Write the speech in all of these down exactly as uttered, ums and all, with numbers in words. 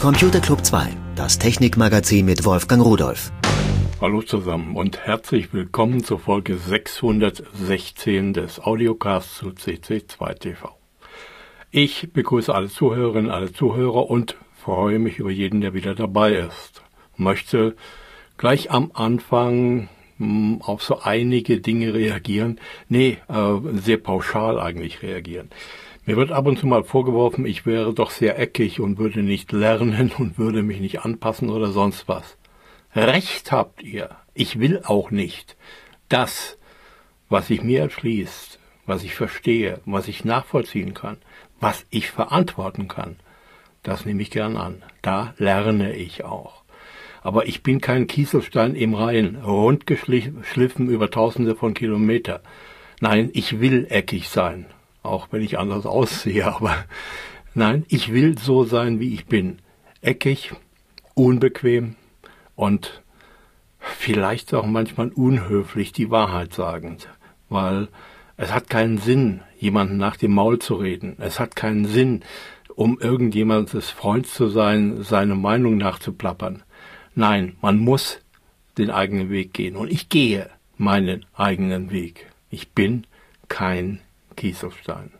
Computer Club zwei, das Technikmagazin mit Wolfgang Rudolph. Hallo zusammen und herzlich willkommen zur Folge sechshundertsechzehn des Audiocasts zu C C zwei T V. Ich begrüße alle Zuhörerinnen, alle Zuhörer und freue mich über jeden, der wieder dabei ist. Möchte gleich am Anfang mh, auf so einige Dinge reagieren. Nee, äh, sehr pauschal eigentlich reagieren. Mir wird ab und zu mal vorgeworfen, ich wäre doch sehr eckig und würde nicht lernen und würde mich nicht anpassen oder sonst was. Recht habt ihr. Ich will auch nicht. Das, was sich mir erschließt, was ich verstehe, was ich nachvollziehen kann, was ich verantworten kann, das nehme ich gern an. Da lerne ich auch. Aber ich bin kein Kieselstein im Rhein, rundgeschliffen über tausende von Kilometern. Nein, ich will eckig sein. Auch wenn ich anders aussehe, aber nein, ich will so sein, wie ich bin. Eckig, unbequem und vielleicht auch manchmal unhöflich die Wahrheit sagend. Weil es hat keinen Sinn, jemanden nach dem Maul zu reden. Es hat keinen Sinn, um irgendjemandes Freund zu sein, seine Meinung nachzuplappern. Nein, man muss den eigenen Weg gehen. Und ich gehe meinen eigenen Weg. Ich bin kein Kieselstein.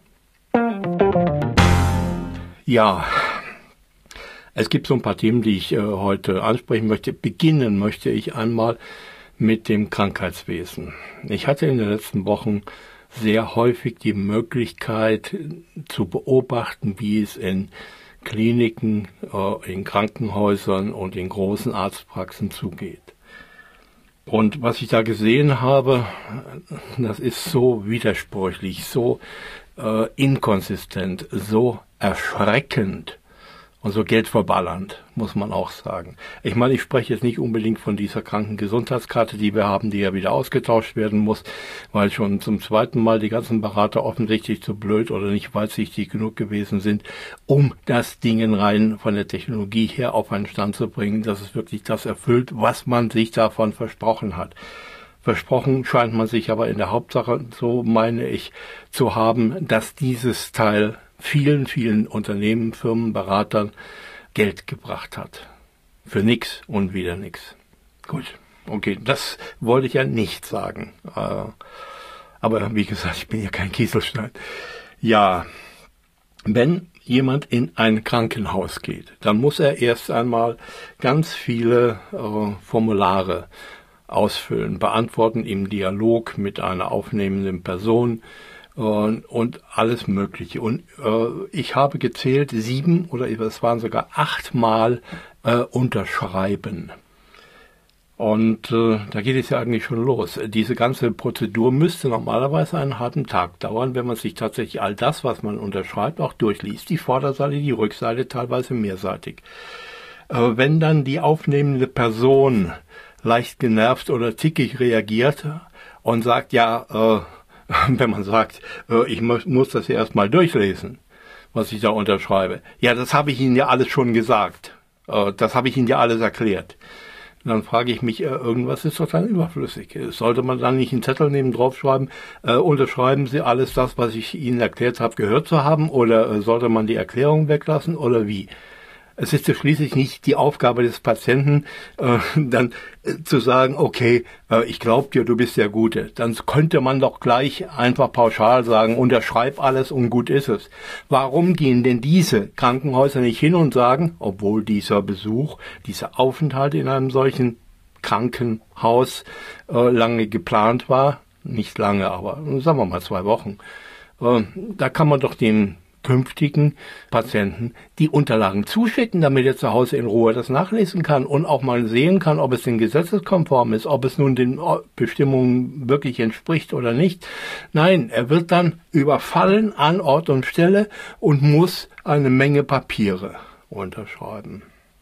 Ja, es gibt so ein paar Themen, die ich äh, heute ansprechen möchte. Beginnen möchte ich einmal mit dem Krankheitswesen. Ich hatte in den letzten Wochen sehr häufig die Möglichkeit zu beobachten, wie es in Kliniken, äh, in Krankenhäusern und in großen Arztpraxen zugeht. Und was ich da gesehen habe, das ist so widersprüchlich, so äh, inkonsistent, so erschreckend und so geldverballernd, muss man auch sagen. Ich meine, ich spreche jetzt nicht unbedingt von dieser Krankengesundheitskarte, die wir haben, die ja wieder ausgetauscht werden muss, weil schon zum zweiten Mal die ganzen Berater offensichtlich zu blöd oder nicht weitsichtig genug gewesen sind, um das Ding rein von der Technologie her auf einen Stand zu bringen, dass es wirklich das erfüllt, was man sich davon versprochen hat. Versprochen scheint man sich aber in der Hauptsache, so meine ich, zu haben, dass dieses Teil vielen, vielen Unternehmen, Firmen, Beratern Geld gebracht hat. Für nix und wieder nix. Gut, okay, das wollte ich ja nicht sagen. Aber wie gesagt, ich bin ja kein Kieselstein. Ja, wenn jemand in ein Krankenhaus geht, dann muss er erst einmal ganz viele äh, Formulare ausfüllen, beantworten im Dialog mit einer aufnehmenden Person, Und, und alles Mögliche. Und äh, ich habe gezählt, sieben oder es waren sogar achtmal äh, unterschreiben. Und äh, da geht es ja eigentlich schon los. Diese ganze Prozedur müsste normalerweise einen harten Tag dauern, wenn man sich tatsächlich all das, was man unterschreibt, auch durchliest. Die Vorderseite, die Rückseite, teilweise mehrseitig. Äh, wenn dann die aufnehmende Person leicht genervt oder tickig reagiert und sagt, ja, äh, wenn man sagt, äh, ich muss, muss das ja erstmal durchlesen, was ich da unterschreibe. Ja, das habe ich Ihnen ja alles schon gesagt. Äh, das habe ich Ihnen ja alles erklärt. Und dann frage ich mich, äh, irgendwas ist doch dann überflüssig. Sollte man dann nicht einen Zettel neben draufschreiben, äh, unterschreiben Sie alles das, was ich Ihnen erklärt habe, gehört zu haben, oder äh, sollte man die Erklärung weglassen, oder wie? Es ist ja schließlich nicht die Aufgabe des Patienten, äh, dann äh, zu sagen, okay, äh, ich glaube dir, du bist der Gute. Dann könnte man doch gleich einfach pauschal sagen, unterschreib alles und gut ist es. Warum gehen denn diese Krankenhäuser nicht hin und sagen, obwohl dieser Besuch, dieser Aufenthalt in einem solchen Krankenhaus äh, lange geplant war, nicht lange, aber sagen wir mal zwei Wochen, äh, da kann man doch den künftigen Patienten die Unterlagen zuschicken, damit er zu Hause in Ruhe das nachlesen kann und auch mal sehen kann, ob es den gesetzeskonform ist, ob es nun den Bestimmungen wirklich entspricht oder nicht. Nein, er wird dann überfallen an Ort und Stelle und muss eine Menge Papiere unterschreiben.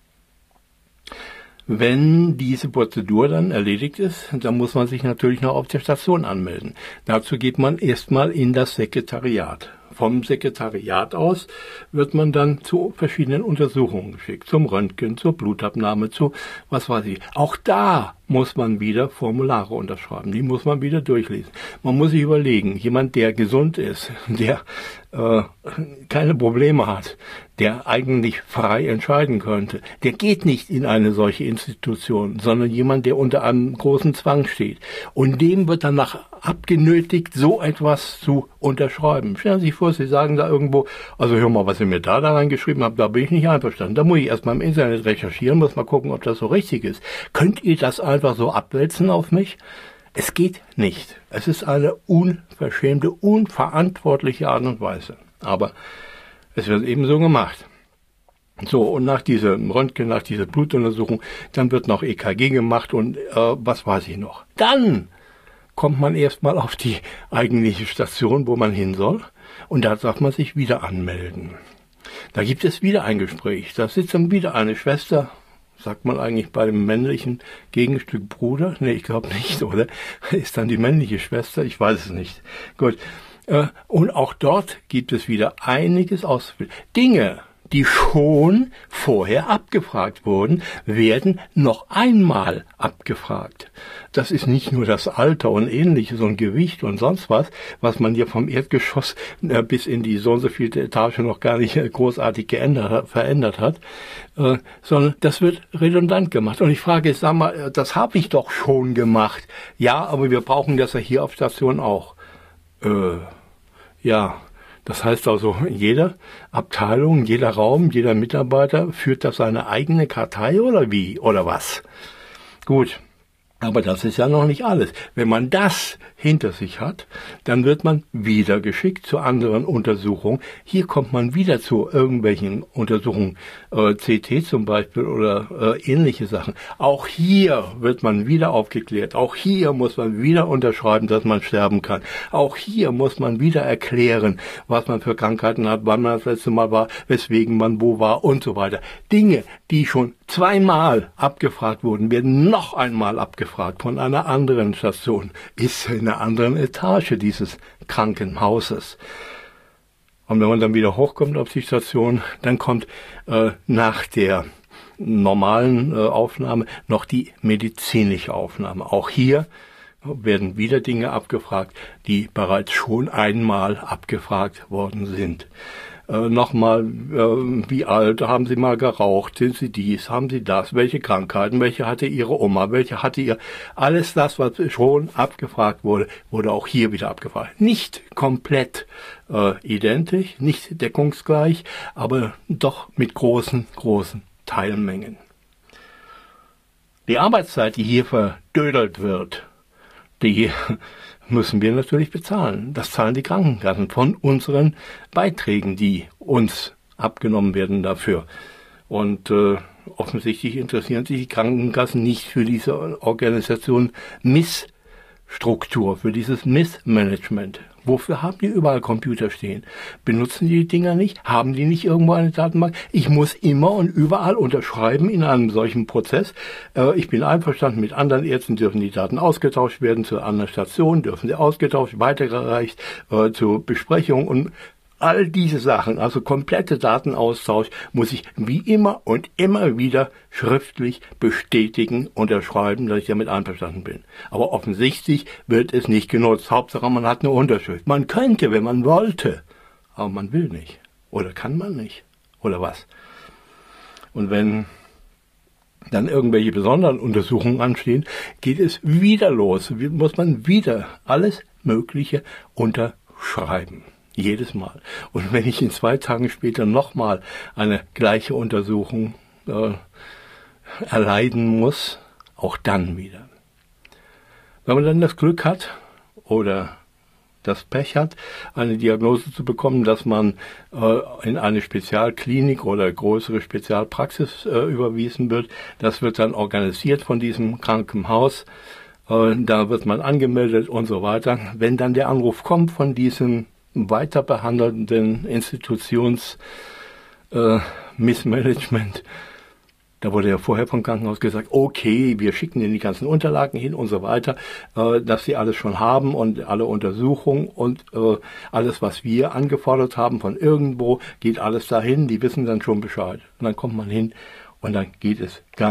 Wenn diese Prozedur dann erledigt ist, dann muss man sich natürlich noch auf der Station anmelden. Dazu geht man erstmal in das Sekretariat. Vom Sekretariat aus wird man dann zu verschiedenen Untersuchungen geschickt, zum Röntgen, zur Blutabnahme, zu was weiß ich. Auch da muss man wieder Formulare unterschreiben. Die muss man wieder durchlesen. Man muss sich überlegen, jemand, der gesund ist, der äh, keine Probleme hat, der eigentlich frei entscheiden könnte, der geht nicht in eine solche Institution, sondern jemand, der unter einem großen Zwang steht. Und dem wird danach abgenötigt, so etwas zu unterschreiben. Stellen Sie sich vor, Sie sagen da irgendwo, also hör mal, was ihr mir da da reingeschrieben habt, da bin ich nicht einverstanden. Da muss ich erstmal im Internet recherchieren, muss mal gucken, ob das so richtig ist. Könnt ihr das einfach so abwälzen auf mich? Es geht nicht. Es ist eine unverschämte, unverantwortliche Art und Weise. Aber es wird eben so gemacht. So, und nach diesem Röntgen, nach dieser Blutuntersuchung, dann wird noch E K G gemacht und äh, was weiß ich noch. Dann kommt man erstmal auf die eigentliche Station, wo man hin soll, und da darf man sich wieder anmelden. Da gibt es wieder ein Gespräch. Da sitzt dann wieder eine Schwester, sagt man eigentlich bei dem männlichen Gegenstück Bruder? Nee, ich glaube nicht, oder? Ist dann die männliche Schwester? Ich weiß es nicht. Gut. Und auch dort gibt es wieder einiges auszuführen. Dinge, die schon vorher abgefragt wurden, werden noch einmal abgefragt. Das ist nicht nur das Alter und Ähnliches und Gewicht und sonst was, was man hier vom Erdgeschoss äh, bis in die so und so vielte Etage noch gar nicht äh, großartig geändert, verändert hat, äh, sondern das wird redundant gemacht. Und ich frage, sag mal, das habe ich doch schon gemacht. Ja, aber wir brauchen das ja hier auf Station auch. Äh, ja. Das heißt also, jede Abteilung, jeder Raum, jeder Mitarbeiter führt da seine eigene Kartei oder wie? Oder was? Gut. Aber das ist ja noch nicht alles. Wenn man das hinter sich hat, dann wird man wieder geschickt zu anderen Untersuchungen. Hier kommt man wieder zu irgendwelchen Untersuchungen, äh, C T zum Beispiel oder äh, ähnliche Sachen. Auch hier wird man wieder aufgeklärt. Auch hier muss man wieder unterschreiben, dass man sterben kann. Auch hier muss man wieder erklären, was man für Krankheiten hat, wann man das letzte Mal war, weswegen man wo war und so weiter. Dinge, die schon zweimal abgefragt wurden, werden noch einmal abgefragt von einer anderen Station. Ist in einer anderen Etage dieses Krankenhauses. Und wenn man dann wieder hochkommt auf die Station, dann kommt äh, nach der normalen äh, Aufnahme noch die medizinische Aufnahme. Auch hier werden wieder Dinge abgefragt, die bereits schon einmal abgefragt worden sind. Äh, nochmal, äh, wie alt, haben Sie mal geraucht, sind Sie dies, haben Sie das, welche Krankheiten, welche hatte Ihre Oma, welche hatte ihr, alles das, was schon abgefragt wurde, wurde auch hier wieder abgefragt. Nicht komplett äh, identisch, nicht deckungsgleich, aber doch mit großen, großen Teilmengen. Die Arbeitszeit, die hier verdödelt wird, die müssen wir natürlich bezahlen. Das zahlen die Krankenkassen von unseren Beiträgen, die uns abgenommen werden dafür. Und äh, offensichtlich interessieren sich die Krankenkassen nicht für diese Organisation Missstruktur, für dieses Missmanagement. Wofür haben die überall Computer stehen? Benutzen die die Dinger nicht? Haben die nicht irgendwo eine Datenbank? Ich muss immer und überall unterschreiben in einem solchen Prozess. Äh, ich bin einverstanden, mit anderen Ärzten dürfen die Daten ausgetauscht werden, zu anderen Stationen dürfen sie ausgetauscht, weitergereicht, äh, zur Besprechung und all diese Sachen, also komplette Datenaustausch, muss ich wie immer und immer wieder schriftlich bestätigen, unterschreiben, dass ich damit einverstanden bin. Aber offensichtlich wird es nicht genutzt. Hauptsache, man hat eine Unterschrift. Man könnte, wenn man wollte, aber man will nicht. Oder kann man nicht. Oder was? Und wenn dann irgendwelche besonderen Untersuchungen anstehen, geht es wieder los. Muss man wieder alles Mögliche unterschreiben. Jedes Mal. Und wenn ich in zwei Tagen später nochmal eine gleiche Untersuchung äh, erleiden muss, auch dann wieder. Wenn man dann das Glück hat oder das Pech hat, eine Diagnose zu bekommen, dass man äh, in eine Spezialklinik oder größere Spezialpraxis äh, überwiesen wird, das wird dann organisiert von diesem Krankenhaus. Äh, da wird man angemeldet und so weiter. Wenn dann der Anruf kommt von diesem weiter behandelnden Institutions äh, Missmanagement. Da wurde ja vorher vom Krankenhaus gesagt, okay, wir schicken Ihnen die ganzen Unterlagen hin und so weiter, äh, dass Sie alles schon haben und alle Untersuchungen und äh, alles, was wir angefordert haben von irgendwo, geht alles dahin, die wissen dann schon Bescheid. Und dann kommt man hin und dann geht es ganz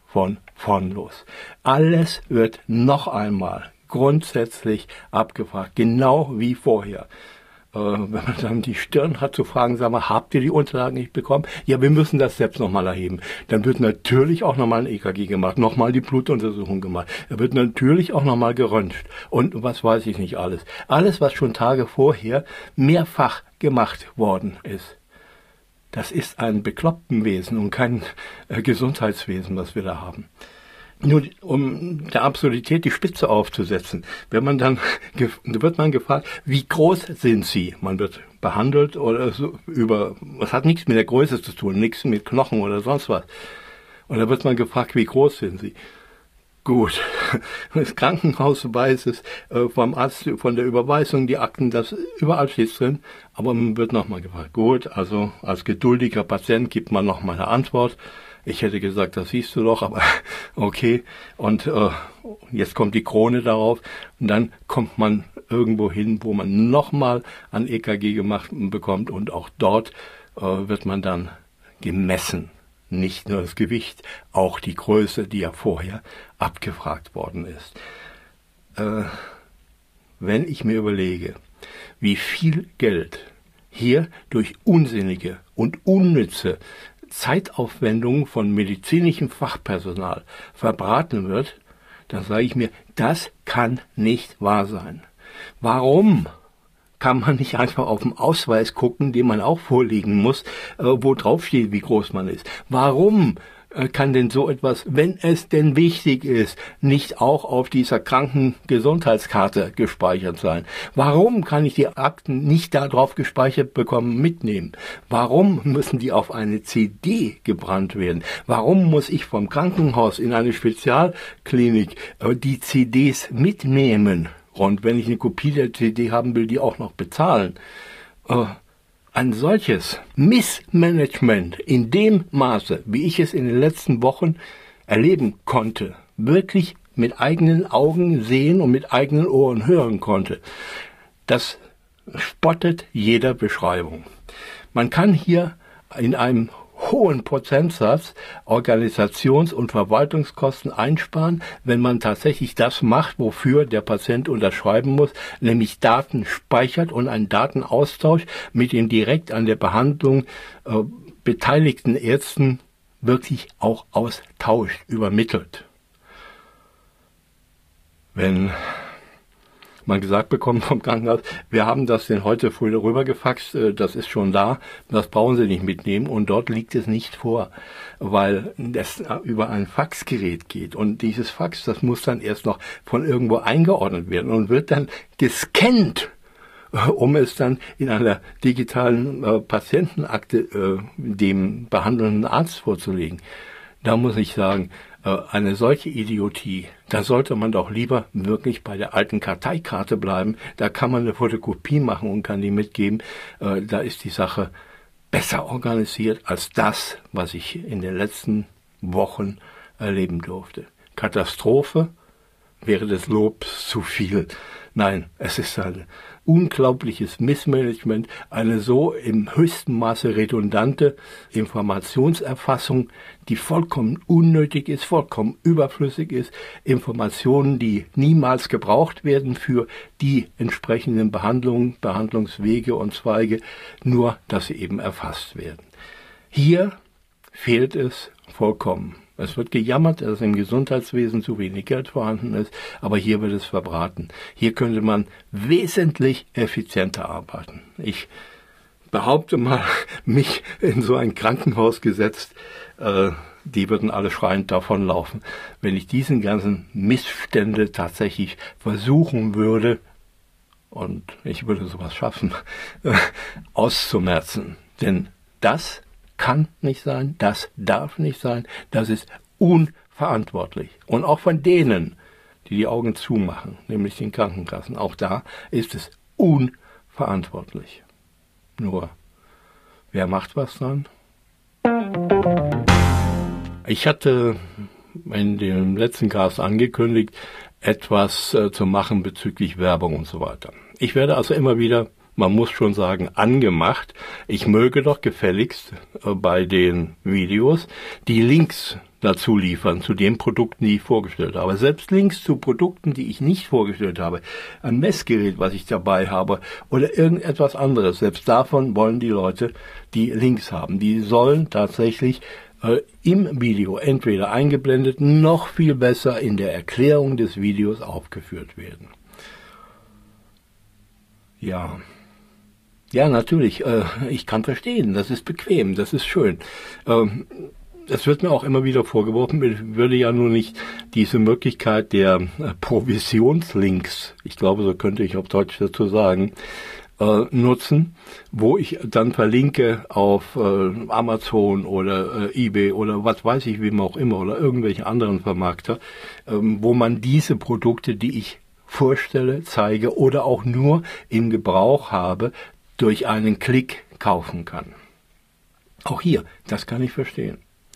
von vorn los. Alles wird noch einmal grundsätzlich abgefragt, genau wie vorher. Äh, wenn man dann die Stirn hat zu fragen, sag mal, habt ihr die Unterlagen nicht bekommen? Ja, wir müssen das selbst nochmal erheben. Dann wird natürlich auch nochmal ein E K G gemacht, nochmal die Blutuntersuchung gemacht. Da wird natürlich auch nochmal geröntgt. Und was weiß ich nicht alles. Alles, was schon Tage vorher mehrfach gemacht worden ist. Das ist ein Beklopptenwesen und kein äh, Gesundheitswesen, was wir da haben. Nur um der Absurdität die Spitze aufzusetzen, wenn man dann wird man gefragt, wie groß sind Sie? Man wird behandelt oder so über, das hat nichts mit der Größe zu tun, nichts mit Knochen oder sonst was. Und da wird man gefragt, wie groß sind Sie? Gut, das Krankenhaus weiß es, äh, vom Arzt, von der Überweisung, die Akten, das überall steht drin, aber man wird nochmal gefragt. Gut, also als geduldiger Patient gibt man nochmal eine Antwort. Ich hätte gesagt, das siehst du doch, aber okay. Und äh, jetzt kommt die Krone darauf und dann kommt man irgendwo hin, wo man nochmal ein E K G gemacht bekommt und auch dort äh, wird man dann gemessen. Nicht nur das Gewicht, auch die Größe, die ja vorher abgefragt worden ist. Äh, wenn ich mir überlege, wie viel Geld hier durch unsinnige und unnütze Zeitaufwendungen von medizinischem Fachpersonal verbraten wird, dann sage ich mir, das kann nicht wahr sein. Warum kann man nicht einfach auf den Ausweis gucken, den man auch vorlegen muss, äh, wo drauf steht, wie groß man ist? Warum äh, kann denn so etwas, wenn es denn wichtig ist, nicht auch auf dieser Krankengesundheitskarte gespeichert sein? Warum kann ich die Akten nicht da drauf gespeichert bekommen, mitnehmen? Warum müssen die auf eine C D gebrannt werden? Warum muss ich vom Krankenhaus in eine Spezialklinik äh, die C Ds mitnehmen? Und wenn ich eine Kopie der C D haben will, die auch noch bezahlen. Äh, ein solches Missmanagement in dem Maße, wie ich es in den letzten Wochen erleben konnte, wirklich mit eigenen Augen sehen und mit eigenen Ohren hören konnte, das spottet jeder Beschreibung. Man kann hier in einem hohen Prozentsatz Organisations- und Verwaltungskosten einsparen, wenn man tatsächlich das macht, wofür der Patient unterschreiben muss, nämlich Daten speichert und einen Datenaustausch mit den direkt an der Behandlung äh, beteiligten Ärzten wirklich auch austauscht, übermittelt. Wenn man gesagt bekommen vom Krankenhaus, wir haben das denn heute früh rübergefaxt, das ist schon da, das brauchen Sie nicht mitnehmen und dort liegt es nicht vor, weil das über ein Faxgerät geht und dieses Fax, das muss dann erst noch von irgendwo eingeordnet werden und wird dann gescannt, um es dann in einer digitalen äh, Patientenakte äh, dem behandelnden Arzt vorzulegen. Da muss ich sagen, eine solche Idiotie, da sollte man doch lieber wirklich bei der alten Karteikarte bleiben. Da kann man eine Fotokopie machen und kann die mitgeben. Da ist die Sache besser organisiert als das, was ich in den letzten Wochen erleben durfte. Katastrophe wäre des Lobs zu viel. Nein, es ist ein unglaubliches Missmanagement, eine so im höchsten Maße redundante Informationserfassung, die vollkommen unnötig ist, vollkommen überflüssig ist, Informationen, die niemals gebraucht werden für die entsprechenden Behandlungen, Behandlungswege und Zweige, nur dass sie eben erfasst werden. Hier fehlt es vollkommen. Es wird gejammert, dass im Gesundheitswesen zu wenig Geld vorhanden ist, aber hier wird es verbraten. Hier könnte man wesentlich effizienter arbeiten. Ich behaupte mal, mich in so ein Krankenhaus gesetzt, äh, die würden alle schreiend davonlaufen, wenn ich diesen ganzen Missstände tatsächlich versuchen würde, und ich würde sowas schaffen, äh, auszumerzen. Denn das kann nicht sein, das darf nicht sein, das ist unverantwortlich. Und auch von denen, die die Augen zumachen, nämlich den Krankenkassen, auch da ist es unverantwortlich. Nur, wer macht was dran? Ich hatte in dem letzten Cast angekündigt, etwas äh, zu machen bezüglich Werbung und so weiter. Ich werde also immer wieder, man muss schon sagen, angemacht. Ich möge doch gefälligst äh, bei den Videos die Links dazu liefern, zu den Produkten, die ich vorgestellt habe. Selbst Links zu Produkten, die ich nicht vorgestellt habe, ein Messgerät, was ich dabei habe oder irgendetwas anderes, selbst davon wollen die Leute die Links haben. Die sollen tatsächlich äh, im Video entweder eingeblendet, noch viel besser in der Erklärung des Videos aufgeführt werden. Ja, ja, natürlich, äh, ich kann verstehen, das ist bequem, das ist schön. Ähm, Es wird mir auch immer wieder vorgeworfen, ich würde ja nur nicht diese Möglichkeit der Provisionslinks, ich glaube, so könnte ich auf Deutsch dazu sagen, äh, nutzen, wo ich dann verlinke auf äh, Amazon oder äh, eBay oder was weiß ich, wem auch immer, oder irgendwelche anderen Vermarkter, äh, wo man diese Produkte, die ich vorstelle, zeige oder auch nur im Gebrauch habe, durch einen Klick kaufen kann. Auch hier, das kann ich verstehen.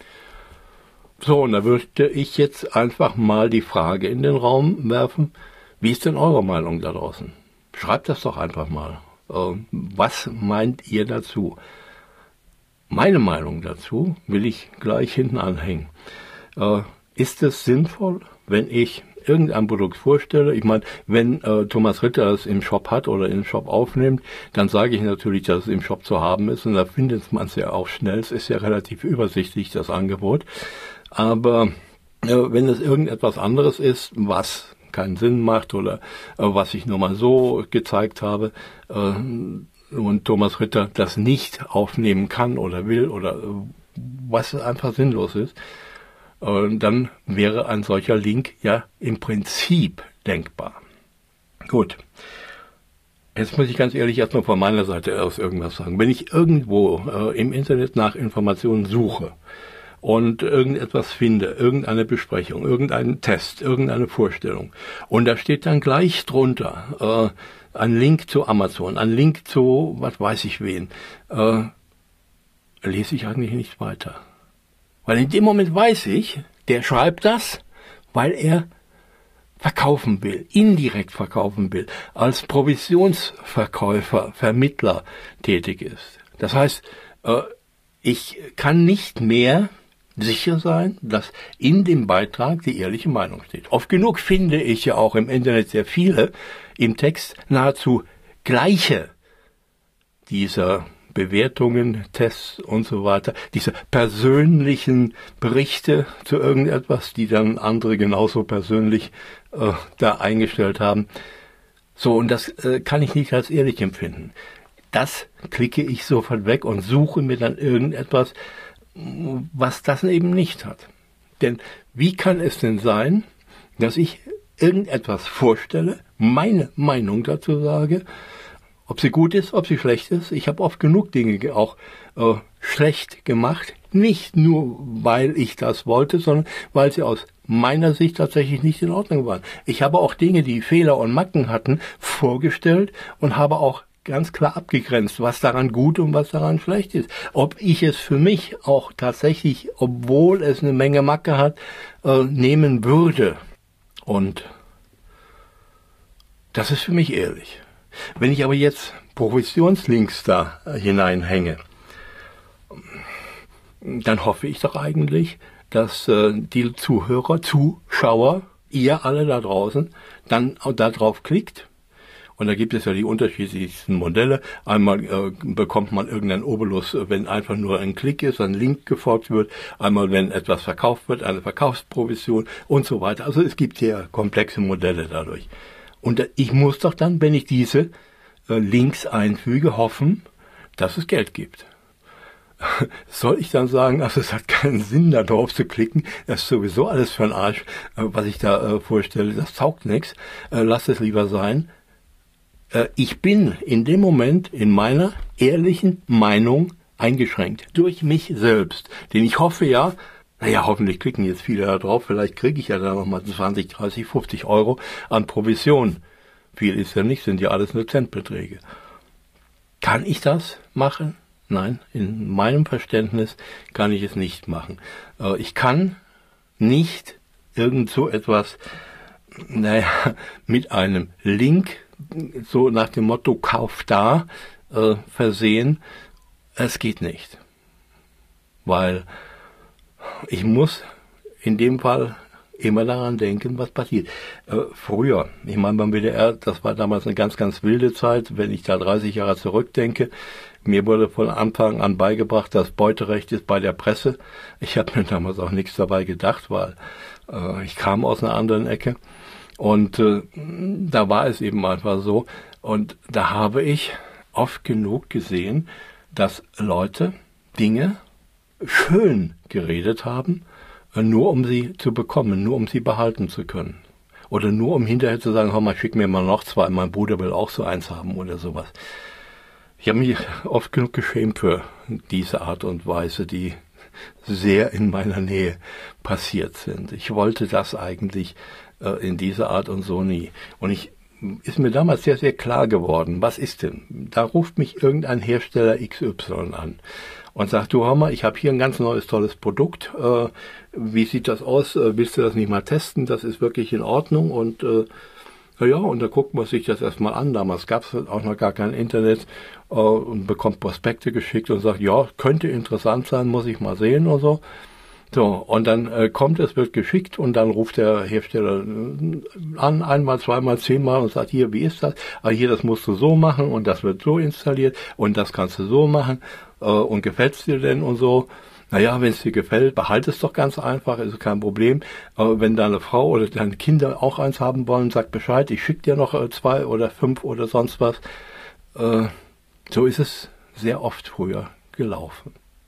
So, und da würde ich jetzt einfach mal die Frage in den Raum werfen, wie ist denn eure Meinung da draußen? Schreibt das doch einfach mal. Äh, was meint ihr dazu? Meine Meinung dazu will ich gleich hinten anhängen. Äh, ist es sinnvoll, wenn ich irgendein Produkt vorstelle? Ich meine, wenn äh, Thomas Ritter es im Shop hat oder im Shop aufnimmt, dann sage ich natürlich, dass es im Shop zu haben ist, und da findet man es ja auch schnell. Es ist ja relativ übersichtlich, das Angebot. Aber äh, wenn es irgendetwas anderes ist, was keinen Sinn macht oder äh, was ich nur mal so gezeigt habe, äh, und Thomas Ritter das nicht aufnehmen kann oder will oder äh, was einfach sinnlos ist, äh, dann wäre ein solcher Link ja im Prinzip denkbar. Gut. Jetzt muss ich ganz ehrlich erstmal von meiner Seite aus irgendwas sagen. Wenn ich irgendwo äh, im Internet nach Informationen suche, und irgendetwas finde, irgendeine Besprechung, irgendeinen Test, irgendeine Vorstellung, und da steht dann gleich drunter äh, ein Link zu Amazon, ein Link zu was weiß ich wen, äh, lese ich eigentlich nicht weiter. Weil in dem Moment weiß ich, der schreibt das, weil er verkaufen will, indirekt verkaufen will, als Provisionsverkäufer, Vermittler tätig ist. Das heißt, äh, ich kann nicht mehr sicher sein, dass in dem Beitrag die ehrliche Meinung steht. Oft genug finde ich ja auch im Internet sehr viele im Text nahezu gleiche dieser Bewertungen, Tests und so weiter, diese persönlichen Berichte zu irgendetwas, die dann andere genauso persönlich äh, da eingestellt haben. So, und das äh, kann ich nicht als ehrlich empfinden. Das klicke ich sofort weg und suche mir dann irgendetwas, was das eben nicht hat. Denn wie kann es denn sein, dass ich irgendetwas vorstelle, meine Meinung dazu sage, ob sie gut ist, ob sie schlecht ist. Ich habe oft genug Dinge auch äh, schlecht gemacht, nicht nur, weil ich das wollte, sondern weil sie aus meiner Sicht tatsächlich nicht in Ordnung waren. Ich habe auch Dinge, die Fehler und Macken hatten, vorgestellt und habe auch ganz klar abgegrenzt, was daran gut und was daran schlecht ist. Ob ich es für mich auch tatsächlich, obwohl es eine Menge Macke hat, äh, nehmen würde. Und das ist für mich ehrlich. Wenn ich aber jetzt Provisionslinks da äh, hineinhänge, dann hoffe ich doch eigentlich, dass äh, die Zuhörer, Zuschauer, ihr alle da draußen, dann auch da drauf klickt. Und da gibt es ja die unterschiedlichsten Modelle. Einmal äh, bekommt man irgendeinen Obolus, wenn einfach nur ein Klick ist, ein Link gefolgt wird. Einmal, wenn etwas verkauft wird, eine Verkaufsprovision und so weiter. Also es gibt hier komplexe Modelle dadurch. Und äh, ich muss doch dann, wenn ich diese äh, Links einfüge, hoffen, dass es Geld gibt. Soll ich dann sagen, also es hat keinen Sinn, da drauf zu klicken, das ist sowieso alles für den Arsch, äh, was ich da äh, vorstelle, das taugt nichts, äh, lass es lieber sein. Ich bin in dem Moment in meiner ehrlichen Meinung eingeschränkt durch mich selbst. Denn ich hoffe ja, naja, hoffentlich klicken jetzt viele da drauf, vielleicht kriege ich ja da nochmal zwanzig, dreißig, fünfzig Euro an Provision. Viel ist ja nicht, sind ja alles nur Centbeträge. Kann ich das machen? Nein, in meinem Verständnis kann ich es nicht machen. Ich kann nicht irgend so etwas, naja, mit einem Link, so nach dem Motto, kauf da, äh, versehen. Es geht nicht. Weil ich muss in dem Fall immer daran denken, was passiert. Äh, früher, ich meine beim W D R, das war damals eine ganz, ganz wilde Zeit, wenn ich da dreißig Jahre zurückdenke. Mir wurde von Anfang an beigebracht, das Beuterecht ist bei der Presse. Ich habe mir damals auch nichts dabei gedacht, weil äh, ich kam aus einer anderen Ecke. Und äh, da war es eben einfach so. Und da habe ich oft genug gesehen, dass Leute Dinge schön geredet haben, nur um sie zu bekommen, nur um sie behalten zu können. Oder nur um hinterher zu sagen, hör mal, schick mir mal noch zwei, mein Bruder will auch so eins haben oder sowas. Ich habe mich oft genug geschämt für diese Art und Weise, die sehr in meiner Nähe passiert sind. Ich wollte das eigentlich äh, in dieser Art und so nie. Und ich ist mir damals sehr, sehr klar geworden, was ist denn? Da ruft mich irgendein Hersteller X Y an und sagt, du hör mal, ich habe hier ein ganz neues, tolles Produkt. Äh, wie sieht das aus? Äh, willst du das nicht mal testen? Das ist wirklich in Ordnung. Und äh, na ja, und da guckt man sich das erstmal an. Damals gab es auch noch gar kein Internet äh, und bekommt Prospekte geschickt und sagt, ja, könnte interessant sein, muss ich mal sehen und so. So, und dann äh, kommt es, wird geschickt und dann ruft der Hersteller an, einmal, zweimal, zehnmal und sagt, hier, wie ist das? Ah, hier, das musst du so machen und das wird so installiert und das kannst du so machen äh, und gefällt es dir denn und so. Naja, wenn es dir gefällt, behalte es doch ganz einfach, ist kein Problem. Aber wenn deine Frau oder deine Kinder auch eins haben wollen, sag Bescheid, ich schicke dir noch äh, zwei oder fünf oder sonst was. Äh, so ist es sehr oft früher gelaufen.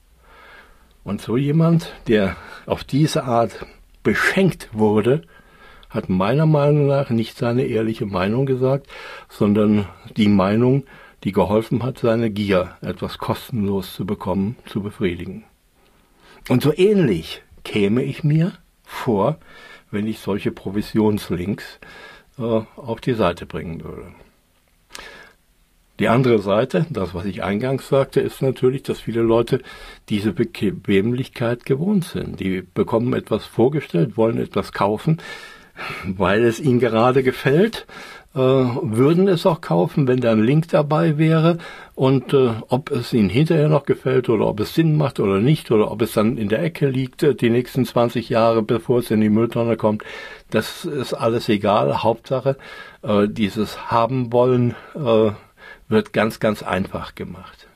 Und so jemand, der auf diese Art beschenkt wurde, hat meiner Meinung nach nicht seine ehrliche Meinung gesagt, sondern die Meinung, die geholfen hat, seine Gier, etwas kostenlos zu bekommen, zu befriedigen. Und so ähnlich käme ich mir vor, wenn ich solche Provisionslinks äh, auf die Seite bringen würde. Die andere Seite, das was ich eingangs sagte, ist natürlich, dass viele Leute diese Bequemlichkeit gewohnt sind. Die bekommen etwas vorgestellt, wollen etwas kaufen, weil es ihnen gerade gefällt, äh, würden es auch kaufen, wenn da ein Link dabei wäre. Und äh, ob es ihnen hinterher noch gefällt oder ob es Sinn macht oder nicht oder ob es dann in der Ecke liegt äh, die nächsten zwanzig Jahre, bevor es in die Mülltonne kommt, das ist alles egal. Hauptsache, äh, dieses Haben wollen äh, wird ganz, ganz einfach gemacht.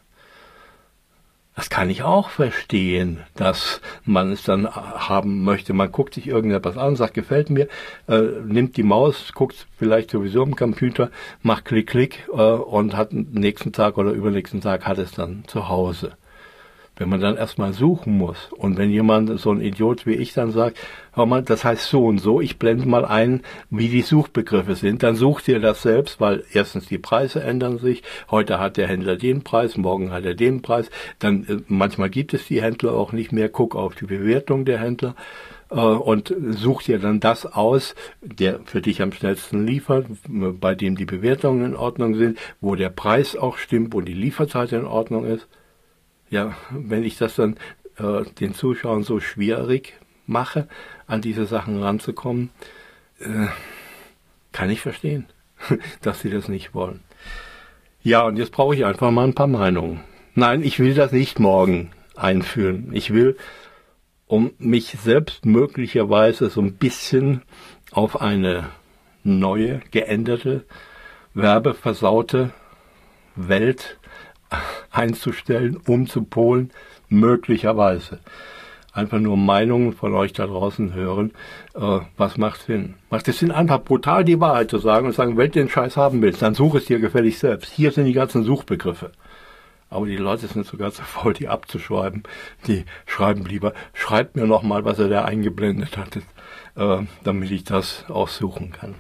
Das kann ich auch verstehen, dass man es dann haben möchte. Man guckt sich irgendetwas an, sagt, gefällt mir, äh, nimmt die Maus, guckt vielleicht sowieso im Computer, macht Klick, Klick äh, und hat nächsten Tag oder übernächsten Tag hat es dann zu Hause. Wenn man dann erstmal suchen muss und wenn jemand, so ein Idiot wie ich, dann sagt, hör mal, das heißt so und so, ich blende mal ein, wie die Suchbegriffe sind, dann sucht ihr das selbst, weil erstens die Preise ändern sich, heute hat der Händler den Preis, morgen hat er den Preis, dann äh, manchmal gibt es die Händler auch nicht mehr, guck auf die Bewertung der Händler äh, und such dir dann das aus, der für dich am schnellsten liefert, bei dem die Bewertungen in Ordnung sind, wo der Preis auch stimmt, wo die Lieferzeit in Ordnung ist. Ja, wenn ich das dann äh, den Zuschauern so schwierig mache, an diese Sachen ranzukommen, äh, kann ich verstehen, dass sie das nicht wollen. Ja, und jetzt brauche ich einfach mal ein paar Meinungen. Nein, ich will das nicht morgen einführen. Ich will, um mich selbst möglicherweise so ein bisschen auf eine neue, geänderte, werbeversaute Welt einzustellen, umzupolen, möglicherweise. Einfach nur Meinungen von euch da draußen hören, äh, was macht Sinn? Macht es Sinn, einfach brutal die Wahrheit zu sagen und sagen, wenn du den Scheiß haben willst, dann such es dir gefällig selbst. Hier sind die ganzen Suchbegriffe. Aber die Leute sind sogar zu faul, die abzuschreiben. Die schreiben lieber, schreibt mir noch mal, was er da eingeblendet hat, äh, damit ich das aussuchen kann.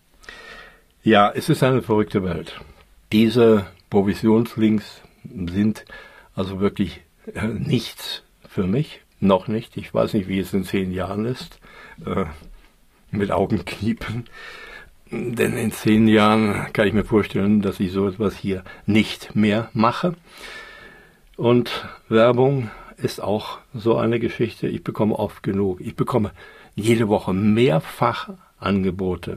Ja, es ist eine verrückte Welt. Diese Provisionslinks sind also wirklich äh, nichts für mich, noch nicht. Ich weiß nicht, wie es in zehn Jahren ist, äh, mit Augenkniepen. Denn in zehn Jahren kann ich mir vorstellen, dass ich so etwas hier nicht mehr mache. Und Werbung ist auch so eine Geschichte. Ich bekomme oft genug. Ich bekomme jede Woche mehrfach Angebote,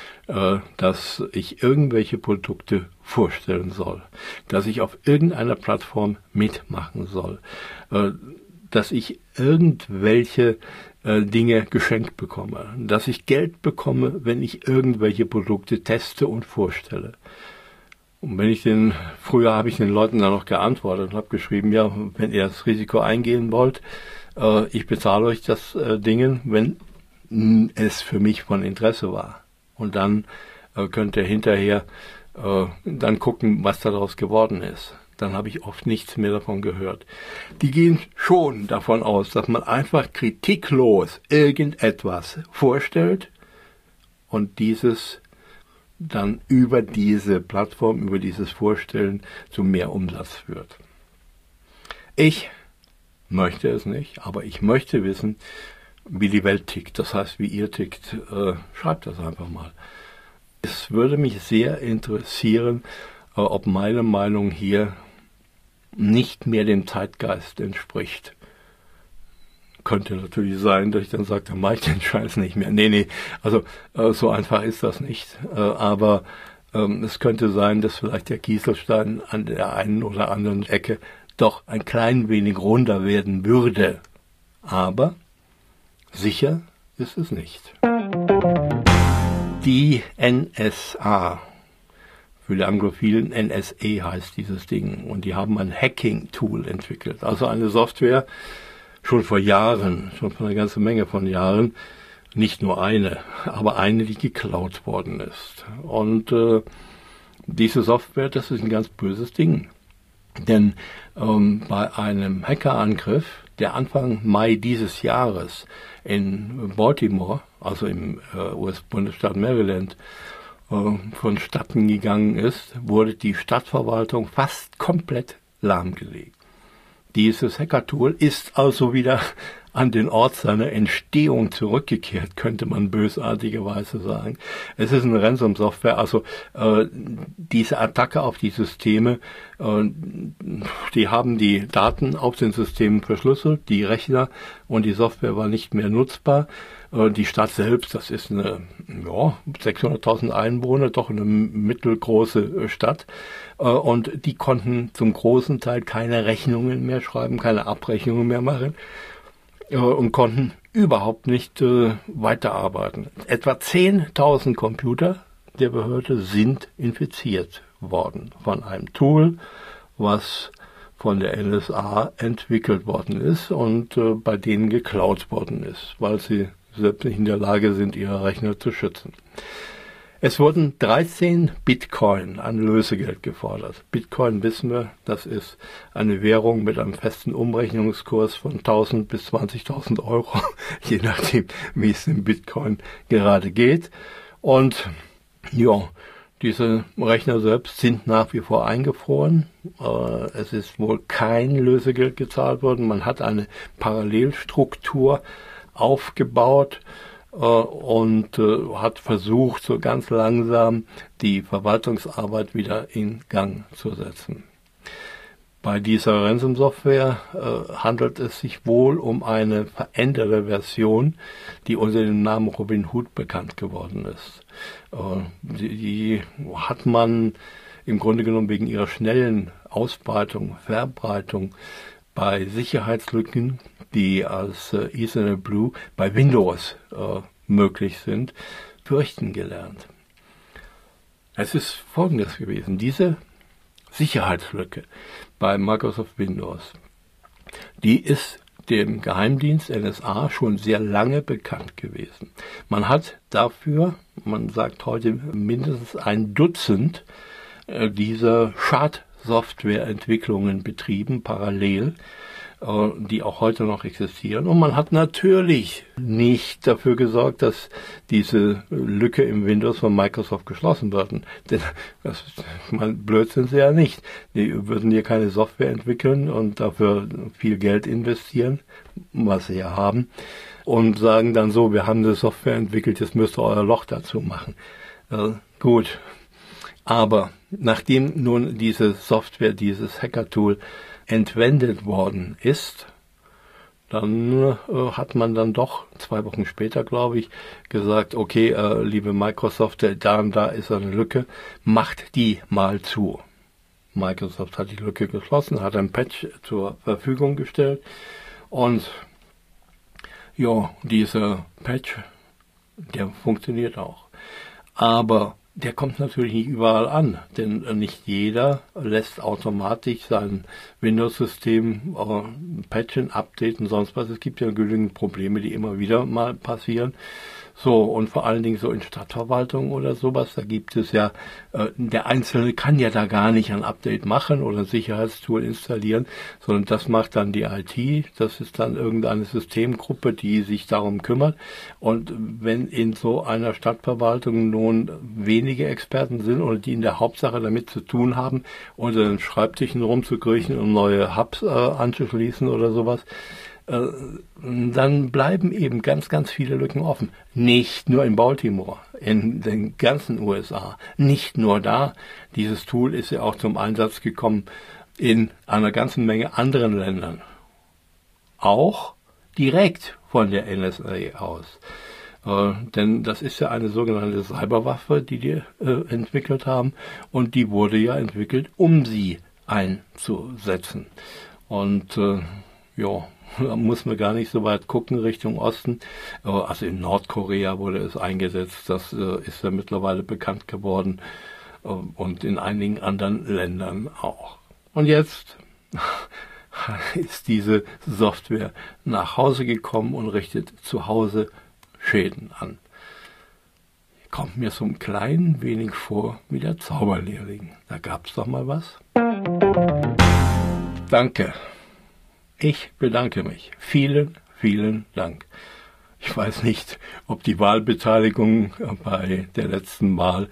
dass ich irgendwelche Produkte vorstellen soll, dass ich auf irgendeiner Plattform mitmachen soll, dass ich irgendwelche äh, Dinge geschenkt bekomme, dass ich Geld bekomme, wenn ich irgendwelche Produkte teste und vorstelle. Und wenn ich den, früher habe ich den Leuten dann noch geantwortet und habe geschrieben, ja, wenn ihr das Risiko eingehen wollt, äh, ich bezahle euch das äh, Ding, wenn mh, es für mich von Interesse war. Und dann äh, könnt ihr hinterher äh, dann gucken, was daraus geworden ist. Dann habe ich oft nichts mehr davon gehört. Die gehen schon davon aus, dass man einfach kritiklos irgendetwas vorstellt und dieses dann über diese Plattform, über dieses Vorstellen zu mehr Umsatz führt. Ich möchte es nicht, aber ich möchte wissen, wie die Welt tickt. Das heißt, wie ihr tickt. Äh, schreibt das einfach mal. Es würde mich sehr interessieren, äh, ob meine Meinung hier nicht mehr dem Zeitgeist entspricht. Könnte natürlich sein, dass ich dann sage, dann mache ich den Scheiß nicht mehr. Nee, nee, also äh, so einfach ist das nicht. Äh, aber ähm, es könnte sein, dass vielleicht der Kieselstein an der einen oder anderen Ecke doch ein klein wenig runder werden würde. Aber sicher ist es nicht. Die N S A, für die Anglophilen N S A heißt dieses Ding, und die haben ein Hacking-Tool entwickelt, also eine Software, schon vor Jahren, schon vor einer ganzen Menge von Jahren, nicht nur eine, aber eine, die geklaut worden ist. Und äh, diese Software, das ist ein ganz böses Ding. Denn ähm, bei einem Hackerangriff, der Anfang Mai dieses Jahres in Baltimore, also im äh, U S-Bundesstaat Maryland, äh, vonstatten gegangen ist, wurde die Stadtverwaltung fast komplett lahmgelegt. Dieses Hacker-Tool ist also wieder an den Ort seiner Entstehung zurückgekehrt, könnte man bösartigerweise sagen. Es ist eine Ransom-Software, also äh, diese Attacke auf die Systeme, äh, die haben die Daten auf den Systemen verschlüsselt, die Rechner, und die Software war nicht mehr nutzbar. Äh, die Stadt selbst, das ist eine ja, sechshunderttausend Einwohner, doch eine mittelgroße Stadt, äh, und die konnten zum großen Teil keine Rechnungen mehr schreiben, keine Abrechnungen mehr machen, und konnten überhaupt nicht äh, weiterarbeiten. Etwa zehntausend Computer der Behörde sind infiziert worden von einem Tool, was von der N S A entwickelt worden ist und äh, bei denen geklaut worden ist, weil sie selbst nicht in der Lage sind, ihre Rechner zu schützen. Es wurden dreizehn Bitcoin an Lösegeld gefordert. Bitcoin, wissen wir, das ist eine Währung mit einem festen Umrechnungskurs von tausend bis zwanzigtausend Euro, je nachdem, wie es im Bitcoin gerade geht. Und ja, diese Rechner selbst sind nach wie vor eingefroren. Es ist wohl kein Lösegeld gezahlt worden. Man hat eine Parallelstruktur aufgebaut und äh, hat versucht, so ganz langsam die Verwaltungsarbeit wieder in Gang zu setzen. Bei dieser Ransom-Software äh, handelt es sich wohl um eine veränderte Version, die unter dem Namen Robin Hood bekannt geworden ist. Äh, die, die hat man im Grunde genommen wegen ihrer schnellen Ausbreitung, Verbreitung bei Sicherheitslücken, die als äh, Ethernet Blue bei Windows äh, möglich sind, fürchten gelernt. Es ist Folgendes gewesen: Diese Sicherheitslücke bei Microsoft Windows, die ist dem Geheimdienst N S A schon sehr lange bekannt gewesen. Man hat dafür, man sagt heute, mindestens ein Dutzend äh, dieser Schadsoftwareentwicklungen betrieben, parallel, die auch heute noch existieren. Und man hat natürlich nicht dafür gesorgt, dass diese Lücke im Windows von Microsoft geschlossen wird. Denn das ist, man, blöd sind sie ja nicht. Die würden hier keine Software entwickeln und dafür viel Geld investieren, was sie ja haben, und sagen dann so, wir haben eine Software entwickelt, jetzt müsst ihr euer Loch dazu machen. Äh, gut. Aber nachdem nun diese Software, dieses Hacker-Tool entwendet worden ist, dann äh, hat man dann doch zwei Wochen später, glaube ich, gesagt, okay, äh, liebe Microsoft, da und da ist eine Lücke, macht die mal zu. Microsoft hat die Lücke geschlossen, hat ein Patch zur Verfügung gestellt, und ja, dieser Patch, der funktioniert auch. Aber der kommt natürlich nicht überall an, denn nicht jeder lässt automatisch sein Windows-System äh, patchen, updaten, sonst was. Es gibt ja genügend Probleme, die immer wieder mal passieren. So, und vor allen Dingen so in Stadtverwaltung oder sowas, da gibt es ja, äh, der Einzelne kann ja da gar nicht ein Update machen oder ein Sicherheitstool installieren, sondern das macht dann die I T, das ist dann irgendeine Systemgruppe, die sich darum kümmert. Und wenn in so einer Stadtverwaltung nun wenige Experten sind oder die in der Hauptsache damit zu tun haben, unter den Schreibtischen rumzukriechen und neue Hubs äh, anzuschließen oder sowas, dann bleiben eben ganz, ganz viele Lücken offen. Nicht nur in Baltimore, in den ganzen U S A. Nicht nur da. Dieses Tool ist ja auch zum Einsatz gekommen in einer ganzen Menge anderen Ländern. Auch direkt von der N S A aus. Äh, denn das ist ja eine sogenannte Cyberwaffe, die die äh, entwickelt haben. Und die wurde ja entwickelt, um sie einzusetzen. Und äh, ja, da muss man gar nicht so weit gucken Richtung Osten. Also in Nordkorea wurde es eingesetzt, das ist ja mittlerweile bekannt geworden und in einigen anderen Ländern auch. Und jetzt ist diese Software nach Hause gekommen und richtet zu Hause Schäden an. Kommt mir so ein klein wenig vor wie der Zauberlehrling. Da gab's doch mal was. Danke. Ich bedanke mich. Vielen, vielen Dank. Ich weiß nicht, ob die Wahlbeteiligung bei der letzten Wahl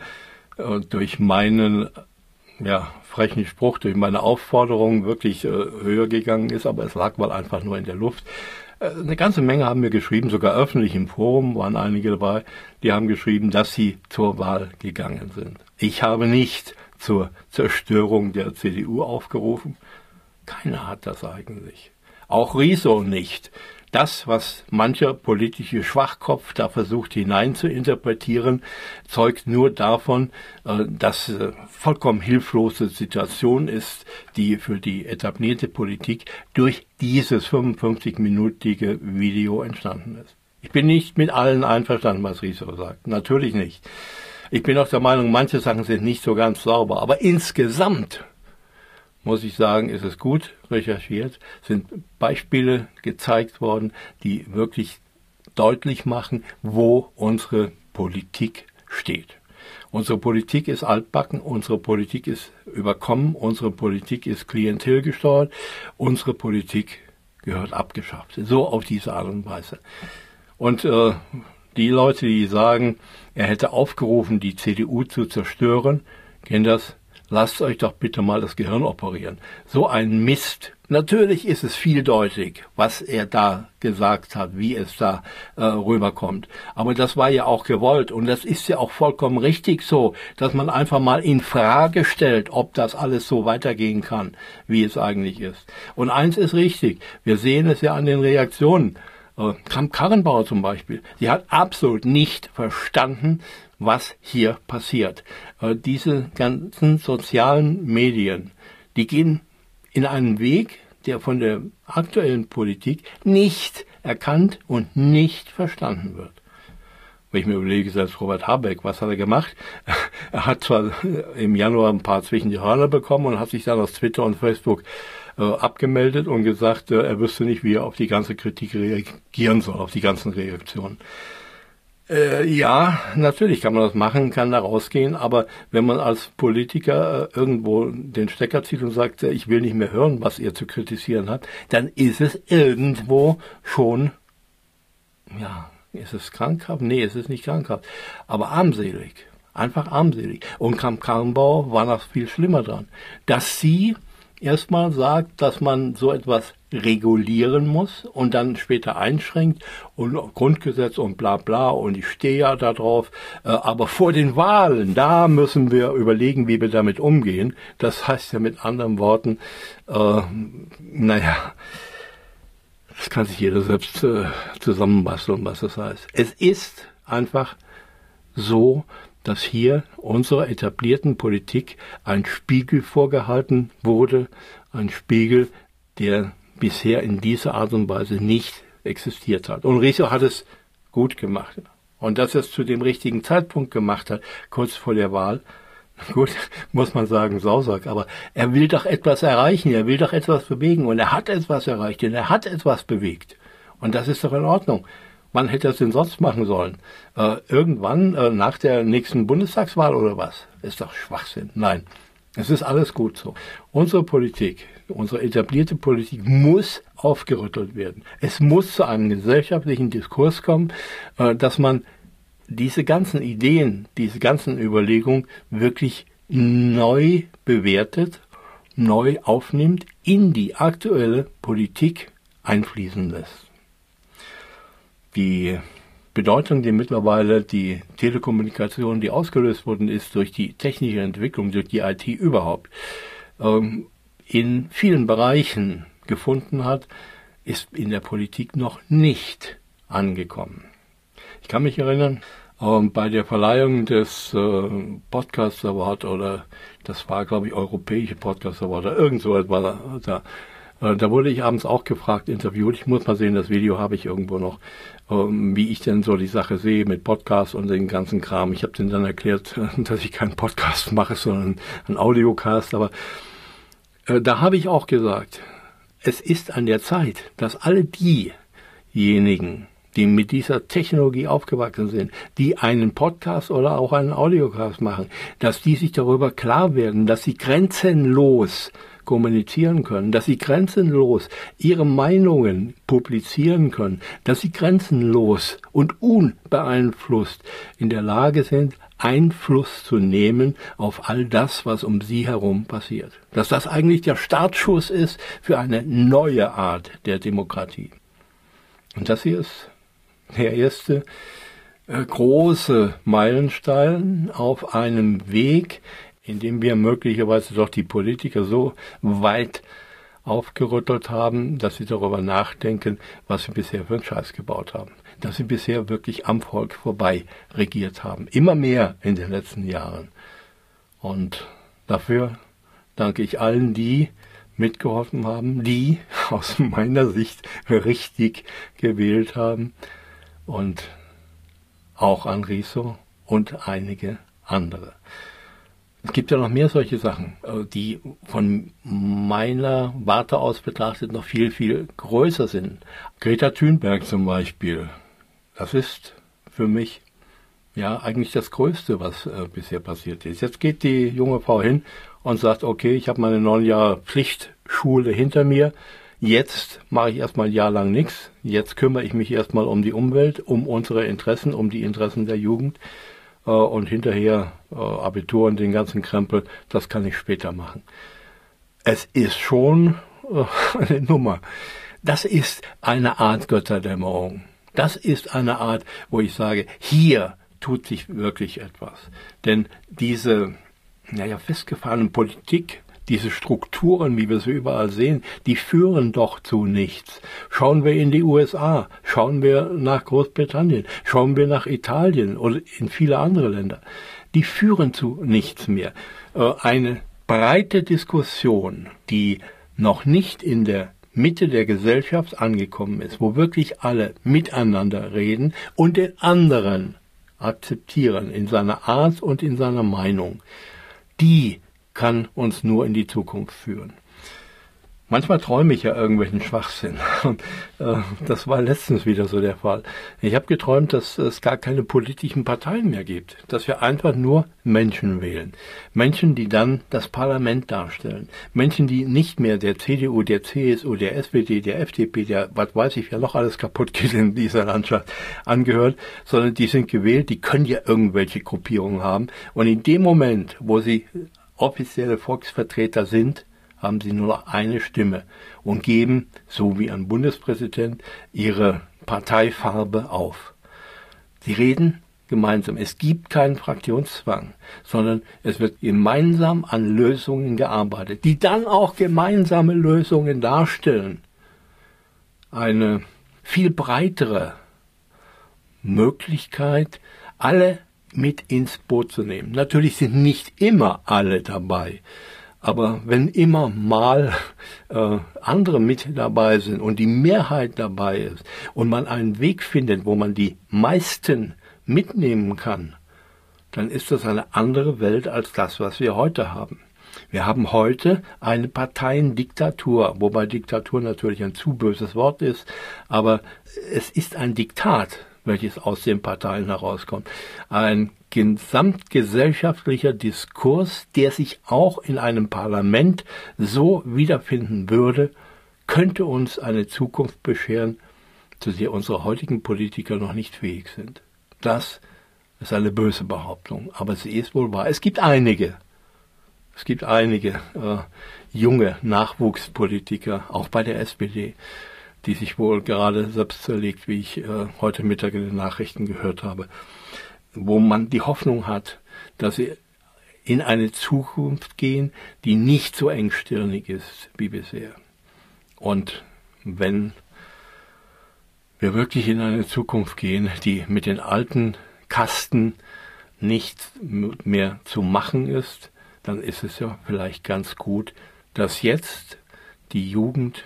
durch meinen ja, frechen Spruch, durch meine Aufforderung wirklich äh, höher gegangen ist, aber es lag wohl einfach nur in der Luft. Äh, eine ganze Menge haben mir geschrieben, sogar öffentlich im Forum waren einige dabei, die haben geschrieben, dass sie zur Wahl gegangen sind. Ich habe nicht zur Zerstörung der C D U aufgerufen. Keiner hat das eigentlich. Auch Riso nicht. Das, was mancher politische Schwachkopf da versucht hinein zu interpretieren, zeugt nur davon, dass eine vollkommen hilflose Situation ist, die für die etablierte Politik durch dieses fünfundfünfzig-minütige Video entstanden ist. Ich bin nicht mit allen einverstanden, was Riso sagt. Natürlich nicht. Ich bin auch der Meinung, manche Sachen sind nicht so ganz sauber. Aber insgesamt muss ich sagen, ist es gut recherchiert, sind Beispiele gezeigt worden, die wirklich deutlich machen, wo unsere Politik steht. Unsere Politik ist altbacken, unsere Politik ist überkommen, unsere Politik ist klientelgesteuert, unsere Politik gehört abgeschafft. So auf diese Art und Weise. Und äh, die Leute, die sagen, er hätte aufgerufen, die C D U zu zerstören, kennen das. Lasst euch doch bitte mal das Gehirn operieren. So ein Mist. Natürlich ist es vieldeutig, was er da gesagt hat, wie es da äh, rüberkommt. Aber das war ja auch gewollt und das ist ja auch vollkommen richtig so, dass man einfach mal in Frage stellt, ob das alles so weitergehen kann, wie es eigentlich ist. Und eins ist richtig, wir sehen es ja an den Reaktionen. Äh, Kramp-Karrenbauer zum Beispiel, sie hat absolut nicht verstanden, was hier passiert. Äh, diese ganzen sozialen Medien, die gehen in einen Weg, der von der aktuellen Politik nicht erkannt und nicht verstanden wird. Wenn ich mir überlege, selbst Robert Habeck, was hat er gemacht? Er hat zwar im Januar ein paar zwischen die Hörner bekommen und hat sich dann auf Twitter und Facebook äh, abgemeldet und gesagt, äh, er wüsste nicht, wie er auf die ganze Kritik reagieren soll, auf die ganzen Reaktionen. Äh, ja, natürlich kann man das machen, kann da rausgehen, aber wenn man als Politiker äh, irgendwo den Stecker zieht und sagt, äh, ich will nicht mehr hören, was ihr zu kritisieren habt, dann ist es irgendwo schon, ja, ist es krankhaft? Nee, es ist nicht krankhaft, aber armselig, einfach armselig. Und Kramp-Karrenbauer war noch viel schlimmer dran, dass sie erstmal sagt, dass man so etwas regulieren muss und dann später einschränkt und Grundgesetz und bla bla und ich stehe ja da drauf, äh, aber vor den Wahlen, da müssen wir überlegen, wie wir damit umgehen. Das heißt ja mit anderen Worten, äh, naja, das kann sich jeder selbst äh, zusammenbasteln, was das heißt. Es ist einfach so, dass hier unserer etablierten Politik ein Spiegel vorgehalten wurde, ein Spiegel, der bisher in dieser Art und Weise nicht existiert hat. Und Riso hat es gut gemacht. Und dass er es zu dem richtigen Zeitpunkt gemacht hat, kurz vor der Wahl, gut, muss man sagen, Sausack, aber er will doch etwas erreichen, er will doch etwas bewegen und er hat etwas erreicht und er hat etwas bewegt. Und das ist doch in Ordnung. Wann hätte er es denn sonst machen sollen? Äh, irgendwann äh, nach der nächsten Bundestagswahl oder was? Ist doch Schwachsinn. Nein, es ist alles gut so. Unsere Politik, unsere etablierte Politik muss aufgerüttelt werden. Es muss zu einem gesellschaftlichen Diskurs kommen, äh, dass man diese ganzen Ideen, diese ganzen Überlegungen wirklich neu bewertet, neu aufnimmt, in die aktuelle Politik einfließen lässt. Die Bedeutung, die mittlerweile die Telekommunikation, die ausgelöst worden ist durch die technische Entwicklung, durch die I T überhaupt, ähm, in vielen Bereichen gefunden hat, ist in der Politik noch nicht angekommen. Ich kann mich erinnern, ähm, bei der Verleihung des äh, Podcast Award oder das war, glaube ich, Europäische Podcast Award oder irgend so etwas da, äh, da wurde ich abends auch gefragt, interviewt. Ich muss mal sehen, das Video habe ich irgendwo noch, ähm, wie ich denn so die Sache sehe mit Podcast und den ganzen Kram. Ich habe denen dann erklärt, dass ich keinen Podcast mache, sondern einen Audiocast, aber äh, da habe ich auch gesagt, es ist an der Zeit, dass alle diejenigen, die mit dieser Technologie aufgewachsen sind, die einen Podcast oder auch einen Audiocast machen, dass die sich darüber klar werden, dass sie grenzenlos kommunizieren können, dass sie grenzenlos ihre Meinungen publizieren können, dass sie grenzenlos und unbeeinflusst in der Lage sind, Einfluss zu nehmen auf all das, was um sie herum passiert. Dass das eigentlich der Startschuss ist für eine neue Art der Demokratie. Und das hier ist der erste äh, große Meilenstein auf einem Weg, in dem wir möglicherweise doch die Politiker so weit aufgerüttelt haben, dass sie darüber nachdenken, was sie bisher für einen Scheiß gebaut haben. Dass sie bisher wirklich am Volk vorbei regiert haben. Immer mehr in den letzten Jahren. Und dafür danke ich allen, die mitgeholfen haben, die aus meiner Sicht richtig gewählt haben. Und auch an Riso und einige andere. Es gibt ja noch mehr solche Sachen, die von meiner Warte aus betrachtet noch viel, viel größer sind. Greta Thunberg zum Beispiel, das ist für mich ja eigentlich das Größte, was äh, bisher passiert ist. Jetzt geht die junge Frau hin und sagt, okay, ich habe meine neun Jahre Pflichtschule hinter mir, jetzt mache ich erstmal ein Jahr lang nichts, jetzt kümmere ich mich erstmal um die Umwelt, um unsere Interessen, um die Interessen der Jugend. Und hinterher äh, Abitur und den ganzen Krempel, das kann ich später machen. Es ist schon äh, eine Nummer. Das ist eine Art Götterdämmerung. Das ist eine Art, wo ich sage, hier tut sich wirklich etwas. Denn diese, naja, festgefahrene Politik, diese Strukturen, wie wir sie überall sehen, die führen doch zu nichts. Schauen wir in die U S A, schauen wir nach Großbritannien, schauen wir nach Italien oder in viele andere Länder. Die führen zu nichts mehr. Eine breite Diskussion, die noch nicht in der Mitte der Gesellschaft angekommen ist, wo wirklich alle miteinander reden und den anderen akzeptieren in seiner Art und in seiner Meinung, die kann uns nur in die Zukunft führen. Manchmal träume ich ja irgendwelchen Schwachsinn. Und, äh, das war letztens wieder so der Fall. Ich habe geträumt, dass es gar keine politischen Parteien mehr gibt. Dass wir einfach nur Menschen wählen. Menschen, die dann das Parlament darstellen. Menschen, die nicht mehr der C D U, der C S U, der S P D, der F D P, der, was weiß ich, wer noch alles kaputt geht in dieser Landschaft, angehört, sondern die sind gewählt, die können ja irgendwelche Gruppierungen haben. Und in dem Moment, wo sie offizielle Volksvertreter sind, haben sie nur noch eine Stimme und geben, so wie ein Bundespräsident, ihre Parteifarbe auf. Sie reden gemeinsam. Es gibt keinen Fraktionszwang, sondern es wird gemeinsam an Lösungen gearbeitet, die dann auch gemeinsame Lösungen darstellen. Eine viel breitere Möglichkeit, alle mit ins Boot zu nehmen. Natürlich sind nicht immer alle dabei, Aber wenn immer mal äh, andere mit dabei sind und die Mehrheit dabei ist und man einen Weg findet, wo man die meisten mitnehmen kann, dann ist das eine andere Welt als das, was wir heute haben. Wir haben heute eine Parteiendiktatur, wobei Diktatur natürlich ein zu böses Wort ist, aber es ist ein Diktat, welches aus den Parteien herauskommt. Ein gesamtgesellschaftlicher Diskurs, der sich auch in einem Parlament so wiederfinden würde, könnte uns eine Zukunft bescheren, zu der unsere heutigen Politiker noch nicht fähig sind. Das ist eine böse Behauptung, aber sie ist wohl wahr. Es gibt einige, es gibt einige äh, junge Nachwuchspolitiker, auch bei der S P D, die sich wohl gerade selbst zerlegt, wie ich äh, heute Mittag in den Nachrichten gehört habe, wo man die Hoffnung hat, dass sie in eine Zukunft gehen, die nicht so engstirnig ist wie bisher. Und wenn wir wirklich in eine Zukunft gehen, die mit den alten Kasten nicht mehr zu machen ist, dann ist es ja vielleicht ganz gut, dass jetzt die Jugend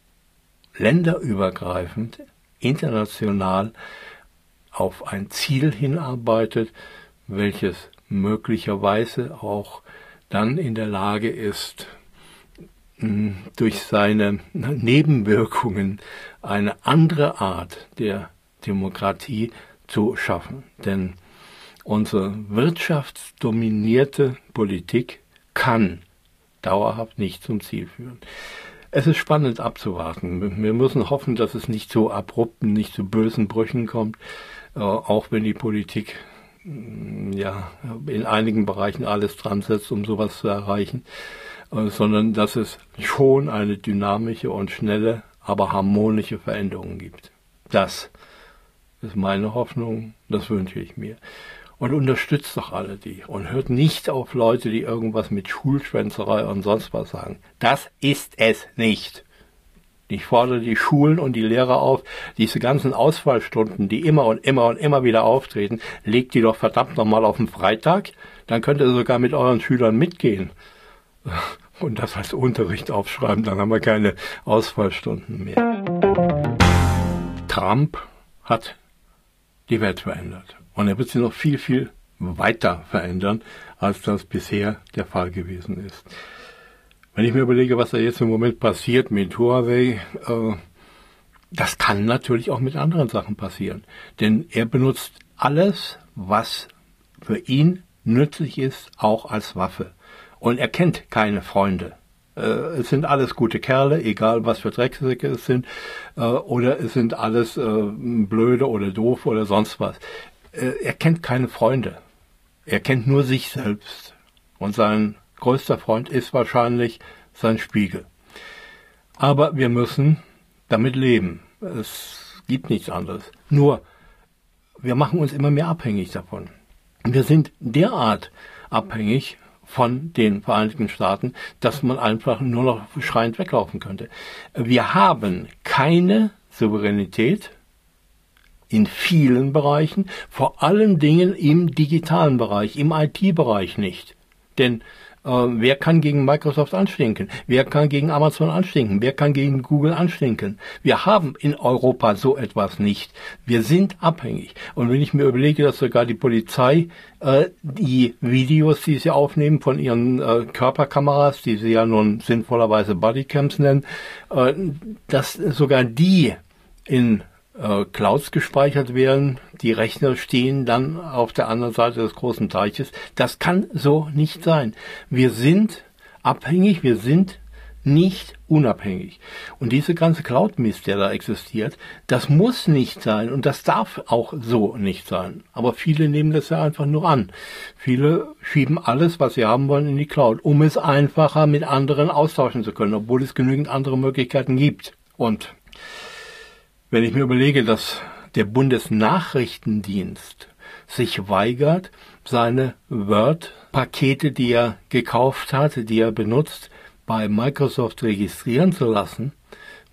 länderübergreifend, international auf ein Ziel hinarbeitet, welches möglicherweise auch dann in der Lage ist, durch seine Nebenwirkungen eine andere Art der Demokratie zu schaffen. Denn unsere wirtschaftsdominierte Politik kann dauerhaft nicht zum Ziel führen. Es ist spannend abzuwarten. Wir müssen hoffen, dass es nicht zu abrupten, nicht zu bösen Brüchen kommt, äh, auch wenn die Politik mh, ja in einigen Bereichen alles dran setzt, um sowas zu erreichen, äh, sondern dass es schon eine dynamische und schnelle, aber harmonische Veränderung gibt. Das ist meine Hoffnung, das wünsche ich mir. Und unterstützt doch alle die und hört nicht auf Leute, die irgendwas mit Schulschwänzerei und sonst was sagen. Das ist es nicht. Ich fordere die Schulen und die Lehrer auf, diese ganzen Ausfallstunden, die immer und immer und immer wieder auftreten, legt die doch verdammt nochmal auf den Freitag, dann könnt ihr sogar mit euren Schülern mitgehen. Und das als Unterricht aufschreiben, dann haben wir keine Ausfallstunden mehr. Trump hat die Welt verändert. Und er wird sie noch viel, viel weiter verändern, als das bisher der Fall gewesen ist. Wenn ich mir überlege, was da jetzt im Moment passiert mit Huawei, äh, das kann natürlich auch mit anderen Sachen passieren. Denn er benutzt alles, was für ihn nützlich ist, auch als Waffe. Und er kennt keine Freunde. Äh, es sind alles gute Kerle, egal was für Drecksäcke es sind, äh, oder es sind alles äh, blöde oder doof oder sonst was. Er kennt keine Freunde. Er kennt nur sich selbst. Und sein größter Freund ist wahrscheinlich sein Spiegel. Aber wir müssen damit leben. Es gibt nichts anderes. Nur, wir machen uns immer mehr abhängig davon. Wir sind derart abhängig von den Vereinigten Staaten, dass man einfach nur noch schreiend weglaufen könnte. Wir haben keine Souveränität in vielen Bereichen, vor allen Dingen im digitalen Bereich, im I T-Bereich nicht. Denn äh, wer kann gegen Microsoft anstinken? Wer kann gegen Amazon anstinken? Wer kann gegen Google anstinken? Wir haben in Europa so etwas nicht. Wir sind abhängig. Und wenn ich mir überlege, dass sogar die Polizei äh, die Videos, die sie aufnehmen von ihren äh, Körperkameras, die sie ja nun sinnvollerweise Bodycams nennen, äh, dass sogar die in Clouds gespeichert werden, die Rechner stehen dann auf der anderen Seite des großen Teiches. Das kann so nicht sein. Wir sind abhängig, wir sind nicht unabhängig. Und diese ganze Cloud-Mist, der da existiert, das muss nicht sein und das darf auch so nicht sein. Aber viele nehmen das ja einfach nur an. Viele schieben alles, was sie haben wollen, in die Cloud, um es einfacher mit anderen austauschen zu können, obwohl es genügend andere Möglichkeiten gibt. Und wenn ich mir überlege, dass der Bundesnachrichtendienst sich weigert, seine Word-Pakete, die er gekauft hat, die er benutzt, bei Microsoft registrieren zu lassen,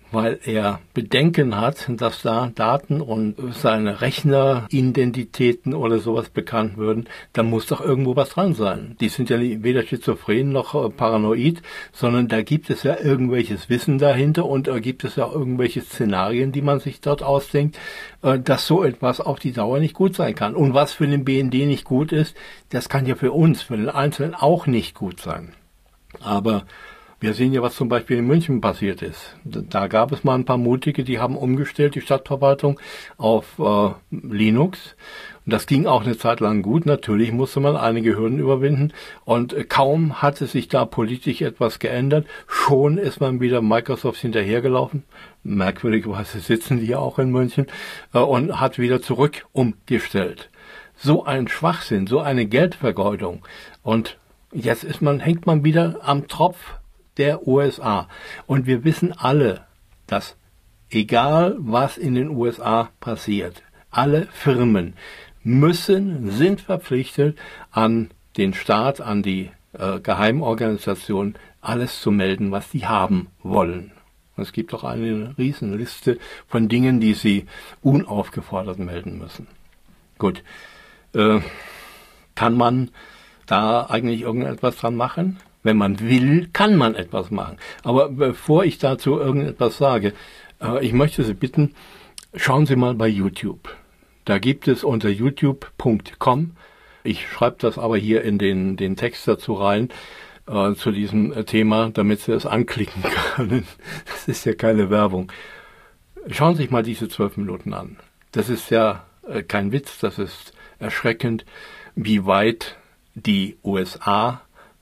weil er Bedenken hat, dass da Daten und seine Rechneridentitäten oder sowas bekannt würden, dann muss doch irgendwo was dran sein. Die sind ja weder schizophren noch paranoid, sondern da gibt es ja irgendwelches Wissen dahinter und da gibt es ja irgendwelche Szenarien, die man sich dort ausdenkt, dass so etwas auf die Dauer nicht gut sein kann. Und was für den B N D nicht gut ist, das kann ja für uns, für den Einzelnen auch nicht gut sein. Aber wir sehen ja, was zum Beispiel in München passiert ist. Da gab es mal ein paar Mutige, die haben umgestellt, die Stadtverwaltung, auf äh, Linux. Und das ging auch eine Zeit lang gut. Natürlich musste man einige Hürden überwinden. Und äh, kaum hatte sich da politisch etwas geändert, schon ist man wieder Microsoft hinterhergelaufen. Merkwürdigerweise sitzen die ja auch in München. Äh, und hat wieder zurück umgestellt. So ein Schwachsinn, so eine Geldvergeudung. Und jetzt ist man, hängt man wieder am Tropf der U S A. Und wir wissen alle, dass egal was in den U S A passiert, alle Firmen müssen, sind verpflichtet, an den Staat, an die äh, Geheimorganisation alles zu melden, was sie haben wollen. Es gibt auch eine Riesenliste von Dingen, die sie unaufgefordert melden müssen. Gut, äh, kann man da eigentlich irgendetwas dran machen? Wenn man will, kann man etwas machen. Aber bevor ich dazu irgendetwas sage, äh, ich möchte Sie bitten, schauen Sie mal bei YouTube. Da gibt es unter youtube punkt com, ich schreibe das aber hier in den, den Text dazu rein, äh, zu diesem Thema, damit Sie es anklicken können. Das ist ja keine Werbung. Schauen Sie sich mal diese zwölf Minuten an. Das ist ja äh, kein Witz, das ist erschreckend, wie weit die U S A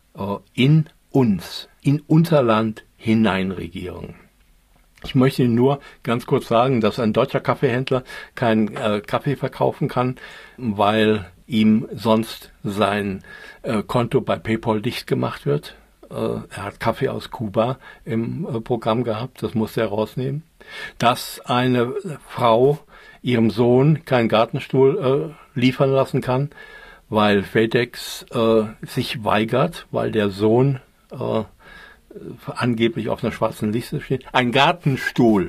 in uns, in unser Land hineinregieren. Ich möchte Ihnen nur ganz kurz sagen, dass ein deutscher Kaffeehändler keinen äh, Kaffee verkaufen kann, weil ihm sonst sein äh, Konto bei PayPal dicht gemacht wird. Äh, er hat Kaffee aus Kuba im äh, Programm gehabt, das musste er rausnehmen. Dass eine Frau ihrem Sohn keinen Gartenstuhl äh, liefern lassen kann, weil FedEx äh, sich weigert, weil der Sohn äh, angeblich auf einer schwarzen Liste steht. Ein Gartenstuhl,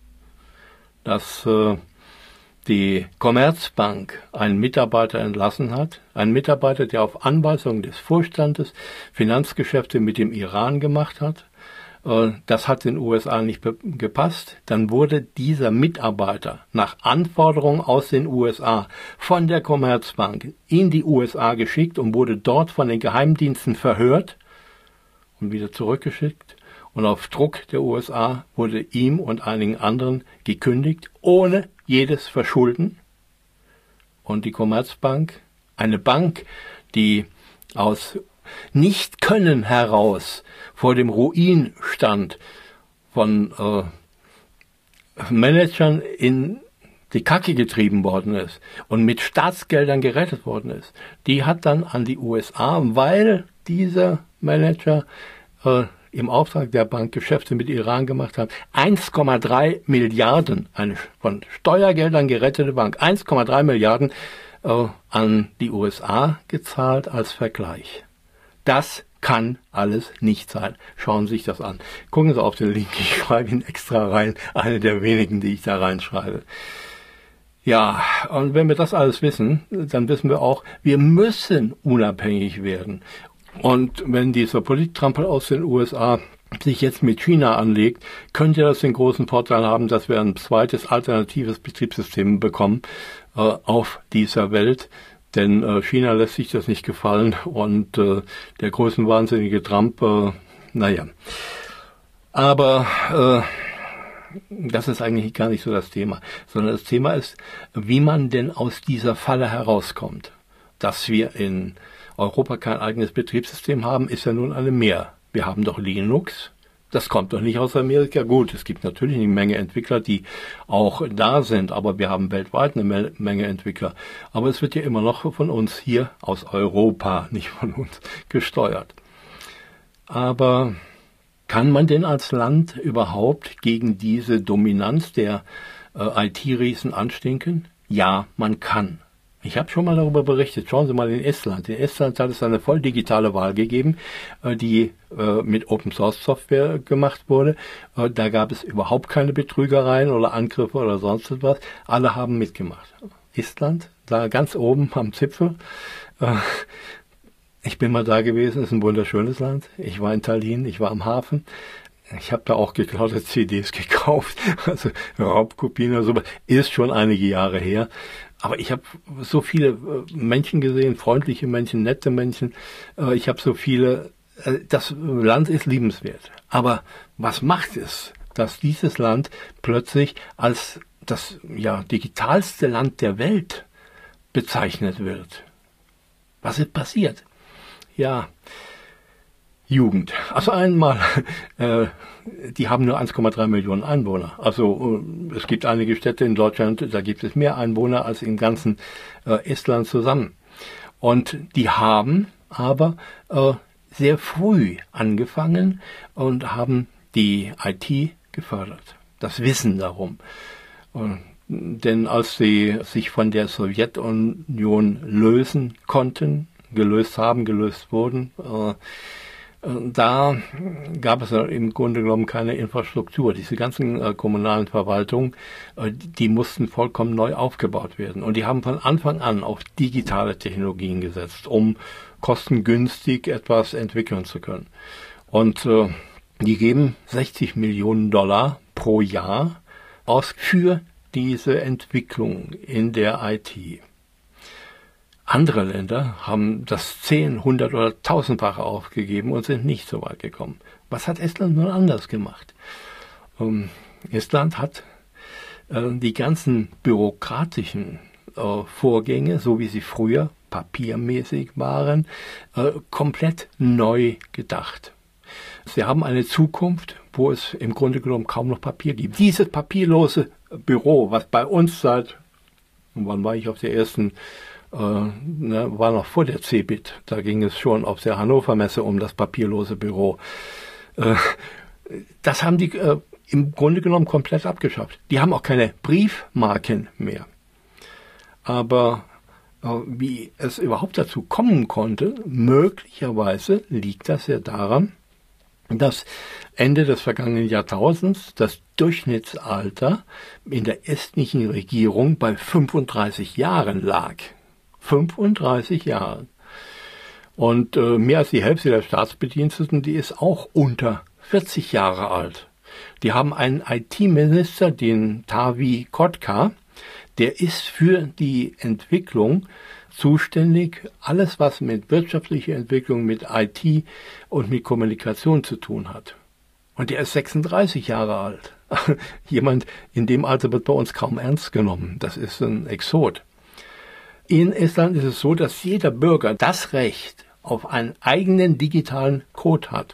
dass äh, die Commerzbank einen Mitarbeiter entlassen hat. Ein Mitarbeiter, der auf Anweisung des Vorstandes Finanzgeschäfte mit dem Iran gemacht hat. Das hat den U S A nicht gepasst. Dann wurde dieser Mitarbeiter nach Anforderung aus den U S A von der Commerzbank in die U S A geschickt und wurde dort von den Geheimdiensten verhört und wieder zurückgeschickt. Und auf Druck der U S A wurde ihm und einigen anderen gekündigt, ohne jedes Verschulden. Und die Commerzbank, eine Bank, die aus Nicht-Können heraus vor dem Ruin stand, von äh, Managern in die Kacke getrieben worden ist und mit Staatsgeldern gerettet worden ist, die hat dann an die U S A, weil dieser Manager äh, im Auftrag der Bank Geschäfte mit Iran gemacht hat, eins Komma drei Milliarden, eine von Steuergeldern gerettete Bank, eins Komma drei Milliarden äh, an die U S A gezahlt als Vergleich. Das kann alles nicht sein. Schauen Sie sich das an. Gucken Sie auf den Link, ich schreibe ihn extra rein, eine der wenigen, die ich da reinschreibe. Ja, und wenn wir das alles wissen, dann wissen wir auch, wir müssen unabhängig werden. Und wenn dieser Polittrampel aus den U S A sich jetzt mit China anlegt, könnte das den großen Vorteil haben, dass wir ein zweites alternatives Betriebssystem bekommen äh, auf dieser Welt. Denn äh, China lässt sich das nicht gefallen und äh, der größenwahnsinnige Trump, äh, naja. Aber äh, das ist eigentlich gar nicht so das Thema, sondern das Thema ist, wie man denn aus dieser Falle herauskommt. Dass wir in Europa kein eigenes Betriebssystem haben, ist ja nun eine Mehr. Wir haben doch Linux. Das kommt doch nicht aus Amerika. Gut, es gibt natürlich eine Menge Entwickler, die auch da sind, aber wir haben weltweit eine Menge Entwickler. Aber es wird ja immer noch von uns hier aus Europa, nicht von uns, gesteuert. Aber kann man denn als Land überhaupt gegen diese Dominanz der äh, I T-Riesen anstinken? Ja, man kann. Ich habe schon mal darüber berichtet. Schauen Sie mal in Estland. In Estland hat es eine voll digitale Wahl gegeben, die mit Open-Source-Software gemacht wurde. Da gab es überhaupt keine Betrügereien oder Angriffe oder sonst etwas. Alle haben mitgemacht. Estland, da ganz oben am Zipfel. Ich bin mal da gewesen, ist ein wunderschönes Land. Ich war in Tallinn, ich war am Hafen. Ich habe da auch geklaute C Ds gekauft, also Raubkopien oder sowas. Ist schon einige Jahre her. Aber ich habe so viele Menschen gesehen, freundliche Menschen, nette Menschen. Ich habe so viele, das Land ist liebenswert. Aber was macht es, dass dieses Land plötzlich als das ja digitalste Land der Welt bezeichnet wird? Was ist passiert? Ja, Jugend. Also einmal, äh, die haben nur eins Komma drei Millionen Einwohner. Also äh, es gibt einige Städte in Deutschland, da gibt es mehr Einwohner als im ganzen äh, Estland zusammen. Und die haben aber äh, sehr früh angefangen und haben die I T gefördert. Das Wissen darum. Und, denn als sie sich von der Sowjetunion lösen konnten, gelöst haben, gelöst wurden, äh, da gab es im Grunde genommen keine Infrastruktur. Diese ganzen äh, kommunalen Verwaltungen, äh, die mussten vollkommen neu aufgebaut werden. Und die haben von Anfang an auf digitale Technologien gesetzt, um kostengünstig etwas entwickeln zu können. Und äh, die geben sechzig Millionen Dollar pro Jahr aus für diese Entwicklung in der I T. Andere Länder haben das zehn, hundert oder tausendfache aufgegeben und sind nicht so weit gekommen. Was hat Estland nun anders gemacht? Ähm, Estland hat äh, die ganzen bürokratischen äh, Vorgänge, so wie sie früher papiermäßig waren, äh, komplett neu gedacht. Sie haben eine Zukunft, wo es im Grunde genommen kaum noch Papier gibt. Dieses papierlose Büro, was bei uns seit, wann war ich auf der ersten Äh, ne, war noch vor der Cebit, da ging es schon auf der Hannover Messe um das papierlose Büro. Äh, das haben die äh, im Grunde genommen komplett abgeschafft. Die haben auch keine Briefmarken mehr. Aber äh, wie es überhaupt dazu kommen konnte, möglicherweise liegt das ja daran, dass Ende des vergangenen Jahrtausends das Durchschnittsalter in der estnischen Regierung bei fünfunddreißig Jahren lag. fünfunddreißig Jahre. Und äh, mehr als die Hälfte der Staatsbediensteten, die ist auch unter vierzig Jahre alt. Die haben einen I T-Minister, den Taavi Kotka, der ist für die Entwicklung zuständig, alles was mit wirtschaftlicher Entwicklung, mit I T und mit Kommunikation zu tun hat. Und der ist sechsunddreißig Jahre alt. Jemand in dem Alter wird bei uns kaum ernst genommen. Das ist ein Exot. In Estland ist es so, dass jeder Bürger das Recht auf einen eigenen digitalen Code hat.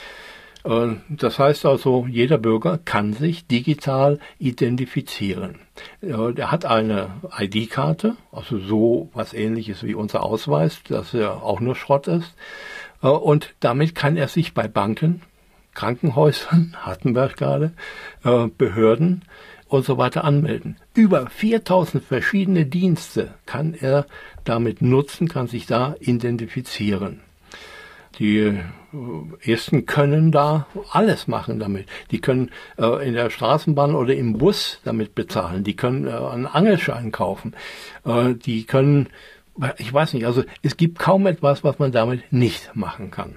Das heißt also, jeder Bürger kann sich digital identifizieren. Er hat eine I D-Karte, also so was Ähnliches wie unser Ausweis, dass er auch nur Schrott ist. Und damit kann er sich bei Banken, Krankenhäusern, hatten wir gerade, Behörden und so weiter anmelden. Über viertausend verschiedene Dienste kann er damit nutzen, kann sich da identifizieren. Die Ersten können da alles machen damit. Die können äh, in der Straßenbahn oder im Bus damit bezahlen. Die können äh, einen Angelschein kaufen. Äh, die können, ich weiß nicht, also es gibt kaum etwas, was man damit nicht machen kann.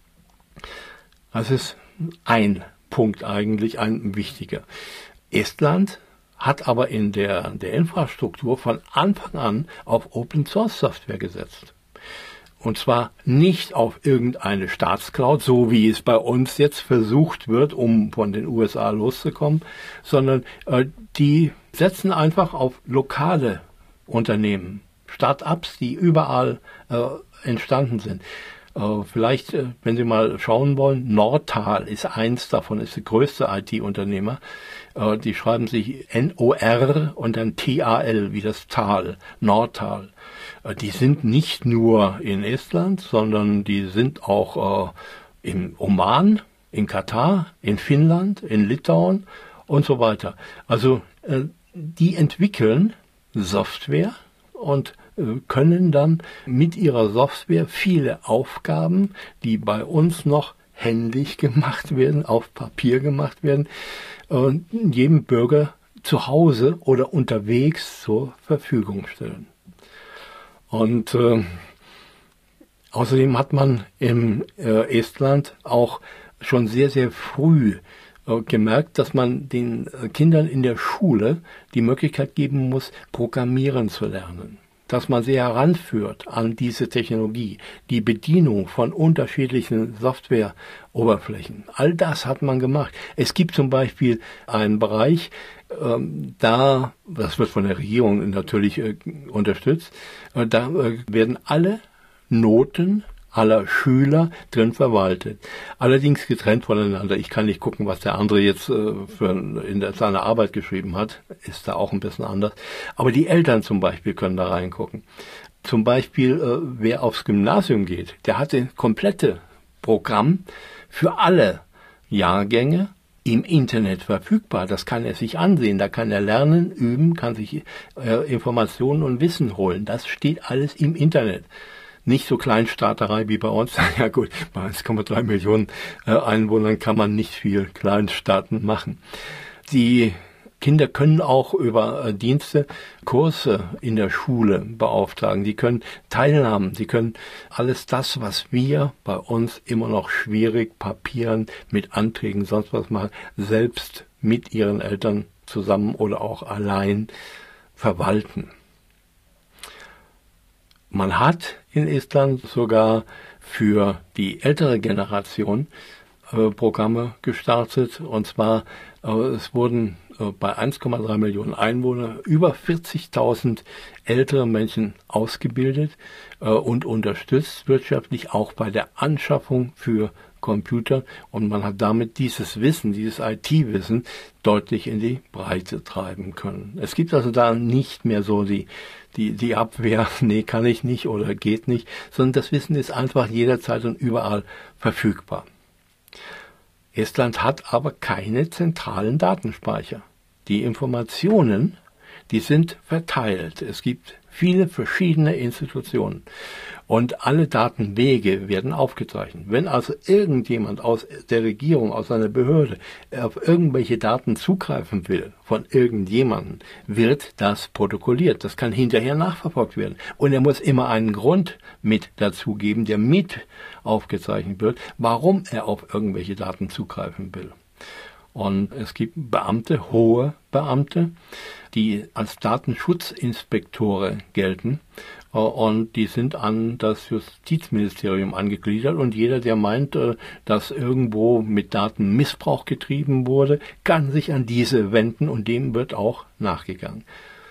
Das ist ein Punkt eigentlich, ein wichtiger. Estland hat aber in der, der Infrastruktur von Anfang an auf Open-Source-Software gesetzt. Und zwar nicht auf irgendeine Staatscloud, so wie es bei uns jetzt versucht wird, um von den U S A loszukommen, sondern äh, die setzen einfach auf lokale Unternehmen, Start-ups, die überall äh, entstanden sind. Uh, vielleicht, äh, wenn Sie mal schauen wollen, Nortal ist eins davon, ist der größte I T-Unternehmer. Uh, die schreiben sich N O R und dann T A L, wie das Tal, Nortal. Uh, die sind nicht nur in Estland, sondern die sind auch uh, im Oman, in Katar, in Finnland, in Litauen und so weiter. Also uh, die entwickeln Software und können dann mit ihrer Software viele Aufgaben, die bei uns noch händisch gemacht werden, auf Papier gemacht werden, jedem Bürger zu Hause oder unterwegs zur Verfügung stellen. Und äh, außerdem hat man im äh, Estland auch schon sehr, sehr früh äh, gemerkt, dass man den äh, Kindern in der Schule die Möglichkeit geben muss, Programmieren zu lernen. Dass man sie heranführt an diese Technologie, die Bedienung von unterschiedlichen Softwareoberflächen. All das hat man gemacht. Es gibt zum Beispiel einen Bereich, ähm, da, das wird von der Regierung natürlich äh, unterstützt, äh, da äh, werden alle Noten aller Schüler drin verwaltet. Allerdings getrennt voneinander. Ich kann nicht gucken, was der andere jetzt äh, für in der, seiner Arbeit geschrieben hat. Ist da auch ein bisschen anders. Aber die Eltern zum Beispiel können da reingucken. Zum Beispiel, äh, wer aufs Gymnasium geht, der hat das komplette Programm für alle Jahrgänge im Internet verfügbar. Das kann er sich ansehen. Da kann er lernen, üben, kann sich äh, Informationen und Wissen holen. Das steht alles im Internet. Nicht so Kleinstaaterei wie bei uns. Ja gut, bei eins Komma drei Millionen äh, Einwohnern kann man nicht viel Kleinstaaten machen. Die Kinder können auch über äh, Dienste Kurse in der Schule beauftragen. Die können teilhaben. Sie können alles das, was wir bei uns immer noch schwierig Papieren mit Anträgen, sonst was machen, selbst mit ihren Eltern zusammen oder auch allein verwalten. Man hat in Estland sogar für die ältere Generation äh, Programme gestartet. Und zwar, äh, es wurden äh, bei eins Komma drei Millionen Einwohnern über vierzigtausend ältere Menschen ausgebildet äh, und unterstützt wirtschaftlich auch bei der Anschaffung für Computer. Und man hat damit dieses Wissen, dieses I T-Wissen deutlich in die Breite treiben können. Es gibt also da nicht mehr so die Die, die Abwehr, nee, kann ich nicht oder geht nicht, sondern das Wissen ist einfach jederzeit und überall verfügbar. Estland hat aber keine zentralen Datenspeicher. Die Informationen, die sind verteilt. Es gibt viele verschiedene Institutionen und alle Datenwege werden aufgezeichnet. Wenn also irgendjemand aus der Regierung, aus einer Behörde auf irgendwelche Daten zugreifen will von irgendjemandem, wird das protokolliert. Das kann hinterher nachverfolgt werden. Und er muss immer einen Grund mit dazugeben, der mit aufgezeichnet wird, warum er auf irgendwelche Daten zugreifen will. Und es gibt Beamte, hohe Beamte, die als Datenschutzinspektore gelten. Und die sind an das Justizministerium angegliedert. Und jeder, der meint, dass irgendwo mit Datenmissbrauch getrieben wurde, kann sich an diese wenden und dem wird auch nachgegangen.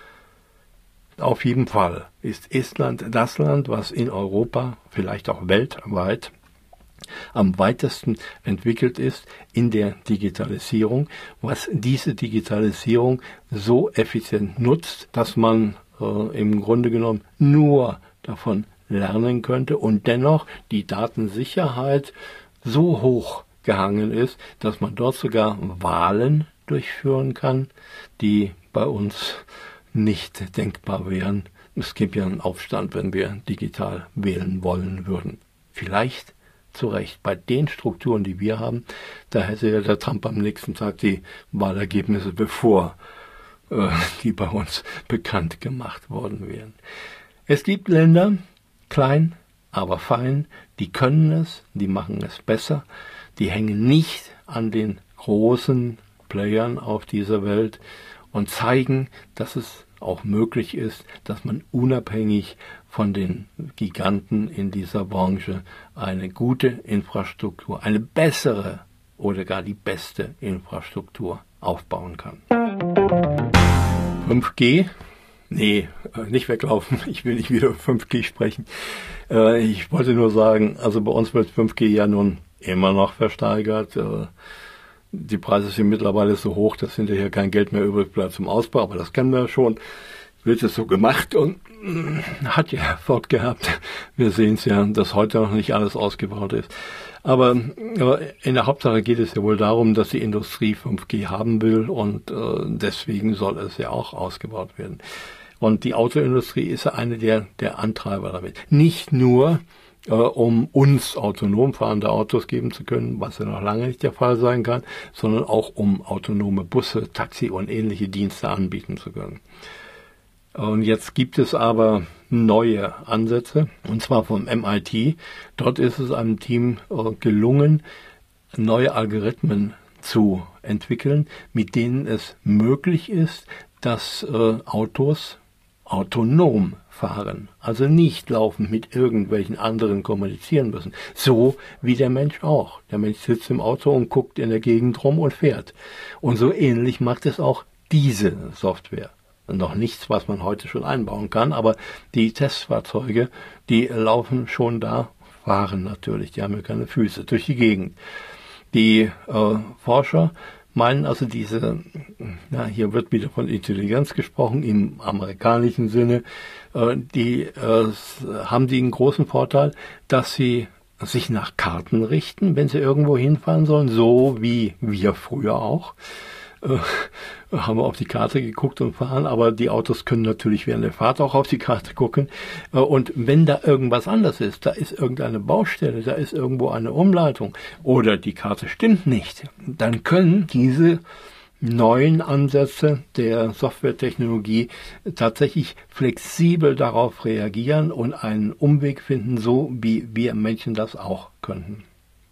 Auf jeden Fall ist Estland das Land, was in Europa, vielleicht auch weltweit, am weitesten entwickelt ist in der Digitalisierung, was diese Digitalisierung so effizient nutzt, dass man äh, im Grunde genommen nur davon lernen könnte und dennoch die Datensicherheit so hoch gehangen ist, dass man dort sogar Wahlen durchführen kann, die bei uns nicht denkbar wären. Es gibt ja einen Aufstand, wenn wir digital wählen wollen würden. Vielleicht zu Recht. Bei den Strukturen, die wir haben, da hätte ja der Trump am nächsten Tag die Wahlergebnisse, bevor äh, die bei uns bekannt gemacht worden wären. Es gibt Länder, klein, aber fein, die können es, die machen es besser, die hängen nicht an den großen Playern auf dieser Welt und zeigen, dass es auch möglich ist, dass man unabhängig von den Giganten in dieser Branche eine gute Infrastruktur, eine bessere oder gar die beste Infrastruktur aufbauen kann. fünf G? Nee, nicht weglaufen. Ich will nicht wieder über fünf G sprechen. Ich wollte nur sagen, also bei uns wird fünf G ja nun immer noch versteigert. Die Preise sind mittlerweile so hoch, dass hinterher kein Geld mehr übrig bleibt zum Ausbau, aber das kennen wir schon. Wird es so gemacht und hat ja Erfolg gehabt. Wir sehen es ja, dass heute noch nicht alles ausgebaut ist. Aber, aber in der Hauptsache geht es ja wohl darum, dass die Industrie fünf G haben will und äh, deswegen soll es ja auch ausgebaut werden. Und die Autoindustrie ist ja eine der, der Antreiber damit. Nicht nur, äh, um uns autonom fahrende Autos geben zu können, was ja noch lange nicht der Fall sein kann, sondern auch um autonome Busse, Taxi und ähnliche Dienste anbieten zu können. Und jetzt gibt es aber neue Ansätze, und zwar vom M I T. Dort ist es einem Team äh, gelungen, neue Algorithmen zu entwickeln, mit denen es möglich ist, dass äh, Autos autonom fahren, also nicht laufend mit irgendwelchen anderen kommunizieren müssen, so wie der Mensch auch. Der Mensch sitzt im Auto und guckt in der Gegend rum und fährt. Und so ähnlich macht es auch diese Software. Noch nichts, was man heute schon einbauen kann, aber die Testfahrzeuge, die laufen schon da, fahren natürlich, die haben ja keine Füße, durch die Gegend. Die äh, Forscher meinen also diese, ja, hier wird wieder von Intelligenz gesprochen, im amerikanischen Sinne, äh, die äh, haben die einen großen Vorteil, dass sie sich nach Karten richten, wenn sie irgendwo hinfahren sollen, so wie wir früher auch. Äh, haben wir auf die Karte geguckt und fahren, aber die Autos können natürlich während der Fahrt auch auf die Karte gucken. Äh, und wenn da irgendwas anders ist, da ist irgendeine Baustelle, da ist irgendwo eine Umleitung oder die Karte stimmt nicht, dann können diese neuen Ansätze der Softwaretechnologie tatsächlich flexibel darauf reagieren und einen Umweg finden, so wie wir Menschen das auch könnten.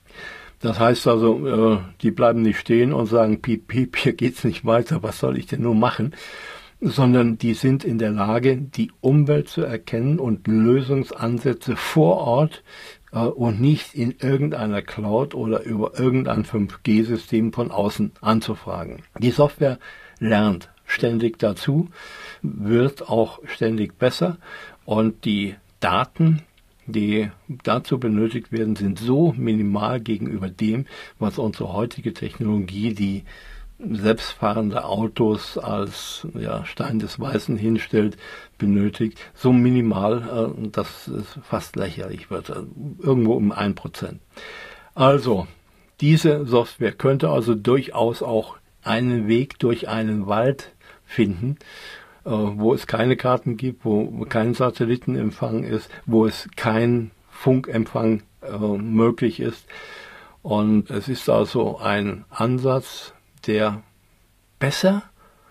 Das heißt also, äh, die bleiben nicht stehen und sagen, piep, piep, hier geht's nicht weiter, was soll ich denn nur machen? Sondern die sind in der Lage, die Umwelt zu erkennen und Lösungsansätze vor Ort äh, und nicht in irgendeiner Cloud oder über irgendein fünf G System von außen anzufragen. Die Software lernt ständig dazu, wird auch ständig besser und die Daten, die dazu benötigt werden, sind so minimal gegenüber dem, was unsere heutige Technologie, die selbstfahrende Autos als ja, Stein des Weißen hinstellt, benötigt, so minimal, äh, dass es fast lächerlich wird, also irgendwo um ein Prozent. Also, diese Software könnte also durchaus auch einen Weg durch einen Wald finden, wo es keine Karten gibt, wo kein Satellitenempfang ist, wo es kein Funkempfang äh, möglich ist. Und es ist also ein Ansatz, der besser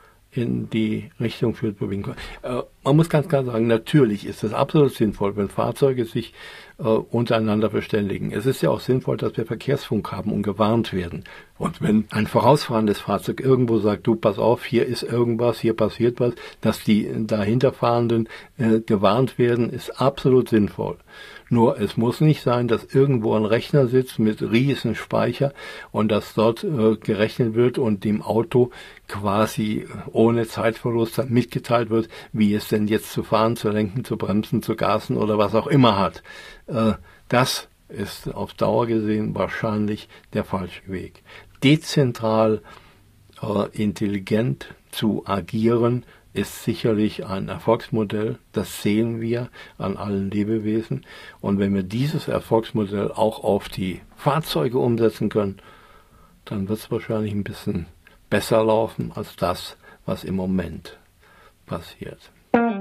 in die Richtung führt, wo wir hinkommen. Äh, man muss ganz klar sagen, natürlich ist es absolut sinnvoll, wenn Fahrzeuge sich äh, untereinander verständigen. Es ist ja auch sinnvoll, dass wir Verkehrsfunk haben und gewarnt werden. Und wenn ein vorausfahrendes Fahrzeug irgendwo sagt, du, pass auf, hier ist irgendwas, hier passiert was, dass die dahinterfahrenden äh, gewarnt werden, ist absolut sinnvoll. Nur es muss nicht sein, dass irgendwo ein Rechner sitzt mit riesen Speicher und dass dort äh, gerechnet wird und dem Auto quasi ohne Zeitverlust dann mitgeteilt wird, wie es denn jetzt zu fahren, zu lenken, zu bremsen, zu gasen oder was auch immer hat. Äh, das ist auf Dauer gesehen wahrscheinlich der falsche Weg. Dezentral äh, intelligent zu agieren, ist sicherlich ein Erfolgsmodell. Das sehen wir an allen Lebewesen. Und wenn wir dieses Erfolgsmodell auch auf die Fahrzeuge umsetzen können, dann wird es wahrscheinlich ein bisschen besser laufen als das, was im Moment passiert.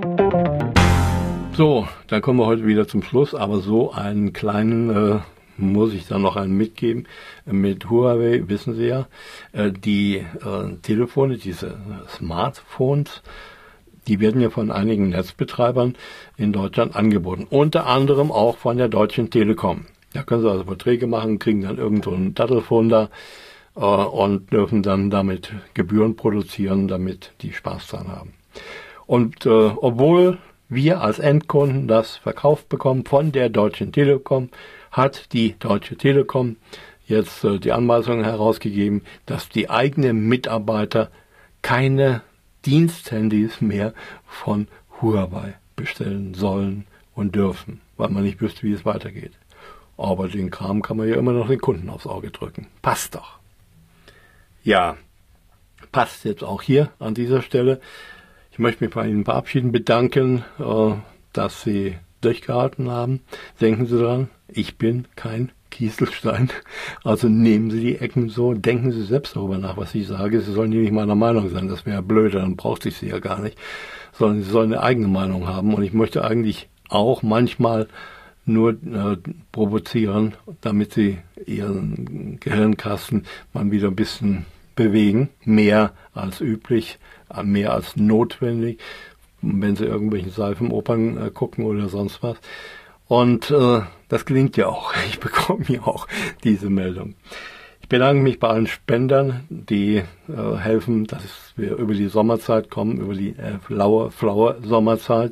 So, dann kommen wir heute wieder zum Schluss, aber so einen kleinen äh, muss ich dann noch einen mitgeben. Mit Huawei, wissen Sie ja, äh, die äh, Telefone, diese Smartphones, die werden ja von einigen Netzbetreibern in Deutschland angeboten. Unter anderem auch von der Deutschen Telekom. Da können Sie also Verträge machen, kriegen dann irgendwo ein Dattelfon da äh, und dürfen dann damit Gebühren produzieren, damit die Spaß dran haben. Und äh, obwohl wir als Endkunden das verkauft bekommen von der Deutschen Telekom, hat die Deutsche Telekom jetzt äh, die Anweisung herausgegeben, dass die eigenen Mitarbeiter keine Diensthandys mehr von Huawei bestellen sollen und dürfen, weil man nicht wüsste, wie es weitergeht. Aber den Kram kann man ja immer noch den Kunden aufs Auge drücken. Passt doch. Ja, passt jetzt auch hier an dieser Stelle. Ich möchte mich bei Ihnen verabschieden, bedanken, äh, dass Sie durchgehalten haben. Denken Sie dran, ich bin kein Kieselstein. Also nehmen Sie die Ecken so, denken Sie selbst darüber nach, was ich sage. Sie sollen nicht meiner Meinung sein, das wäre blöd, dann brauchte ich sie ja gar nicht. Sondern Sie sollen eine eigene Meinung haben. Und ich möchte eigentlich auch manchmal nur äh, provozieren, damit Sie Ihren Gehirnkasten mal wieder ein bisschen bewegen. Mehr als üblich, mehr als notwendig, wenn Sie irgendwelchen Seifenopern äh, gucken oder sonst was. Und äh, das gelingt ja auch. Ich bekomme ja auch diese Meldung. Ich bedanke mich bei allen Spendern, die äh, helfen, dass wir über die Sommerzeit kommen, über die äh, flaue, flaue Sommerzeit.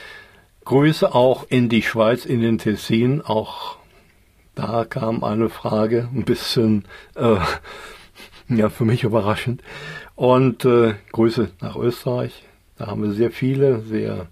Grüße auch in die Schweiz, in den Tessin. Auch da kam eine Frage, ein bisschen äh, ja für mich überraschend. Und äh, Grüße nach Österreich. Da haben wir sehr viele, sehr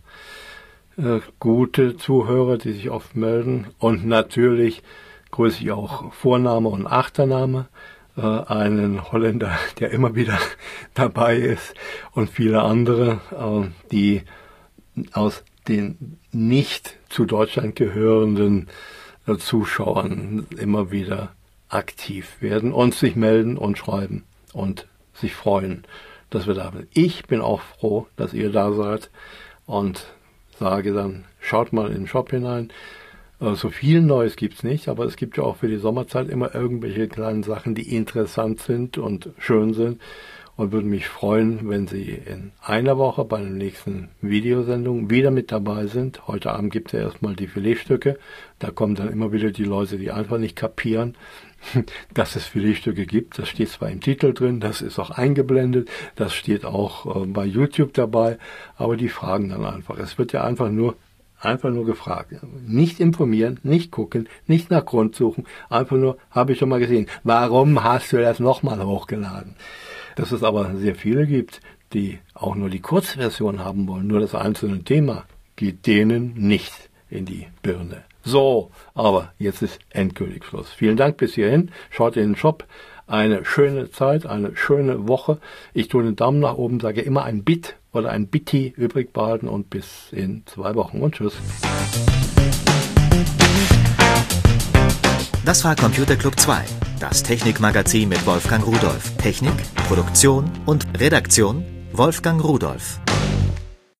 äh, gute Zuhörer, die sich oft melden. Und natürlich grüße ich auch Vorname und Achtername, äh, einen Holländer, der immer wieder dabei ist, und viele andere, äh, die aus den nicht zu Deutschland gehörenden äh, Zuschauern immer wieder aktiv werden und sich melden und schreiben und sich freuen, dass wir da sind. Ich bin auch froh, dass ihr da seid, und sage dann, schaut mal in den Shop hinein. So viel Neues gibt's nicht, aber es gibt ja auch für die Sommerzeit immer irgendwelche kleinen Sachen, die interessant sind und schön sind, und würde mich freuen, wenn Sie in einer Woche bei der nächsten Videosendung wieder mit dabei sind. Heute Abend gibt es ja erstmal die Filetstücke. Da kommen dann immer wieder die Leute, die einfach nicht kapieren, dass es Filetstücke gibt. Das steht zwar im Titel drin, das ist auch eingeblendet, das steht auch äh, bei YouTube dabei, aber die fragen dann einfach. Es wird ja einfach nur Einfach nur gefragt. Nicht informieren, nicht gucken, nicht nach Grund suchen. Einfach nur, habe ich schon mal gesehen. Warum hast du das nochmal hochgeladen? Dass es aber sehr viele gibt, die auch nur die Kurzversion haben wollen, nur das einzelne Thema, geht denen nicht in die Birne. So, aber jetzt ist endgültig Schluss. Vielen Dank bis hierhin. Schaut in den Shop. Eine schöne Zeit, eine schöne Woche. Ich tue den Daumen nach oben, sage immer ein Bit oder ein Bitti übrig behalten, und bis in zwei Wochen und tschüss. Das war Computer Club zwei, das Technikmagazin mit Wolfgang Rudolph. Technik, Produktion und Redaktion Wolfgang Rudolph.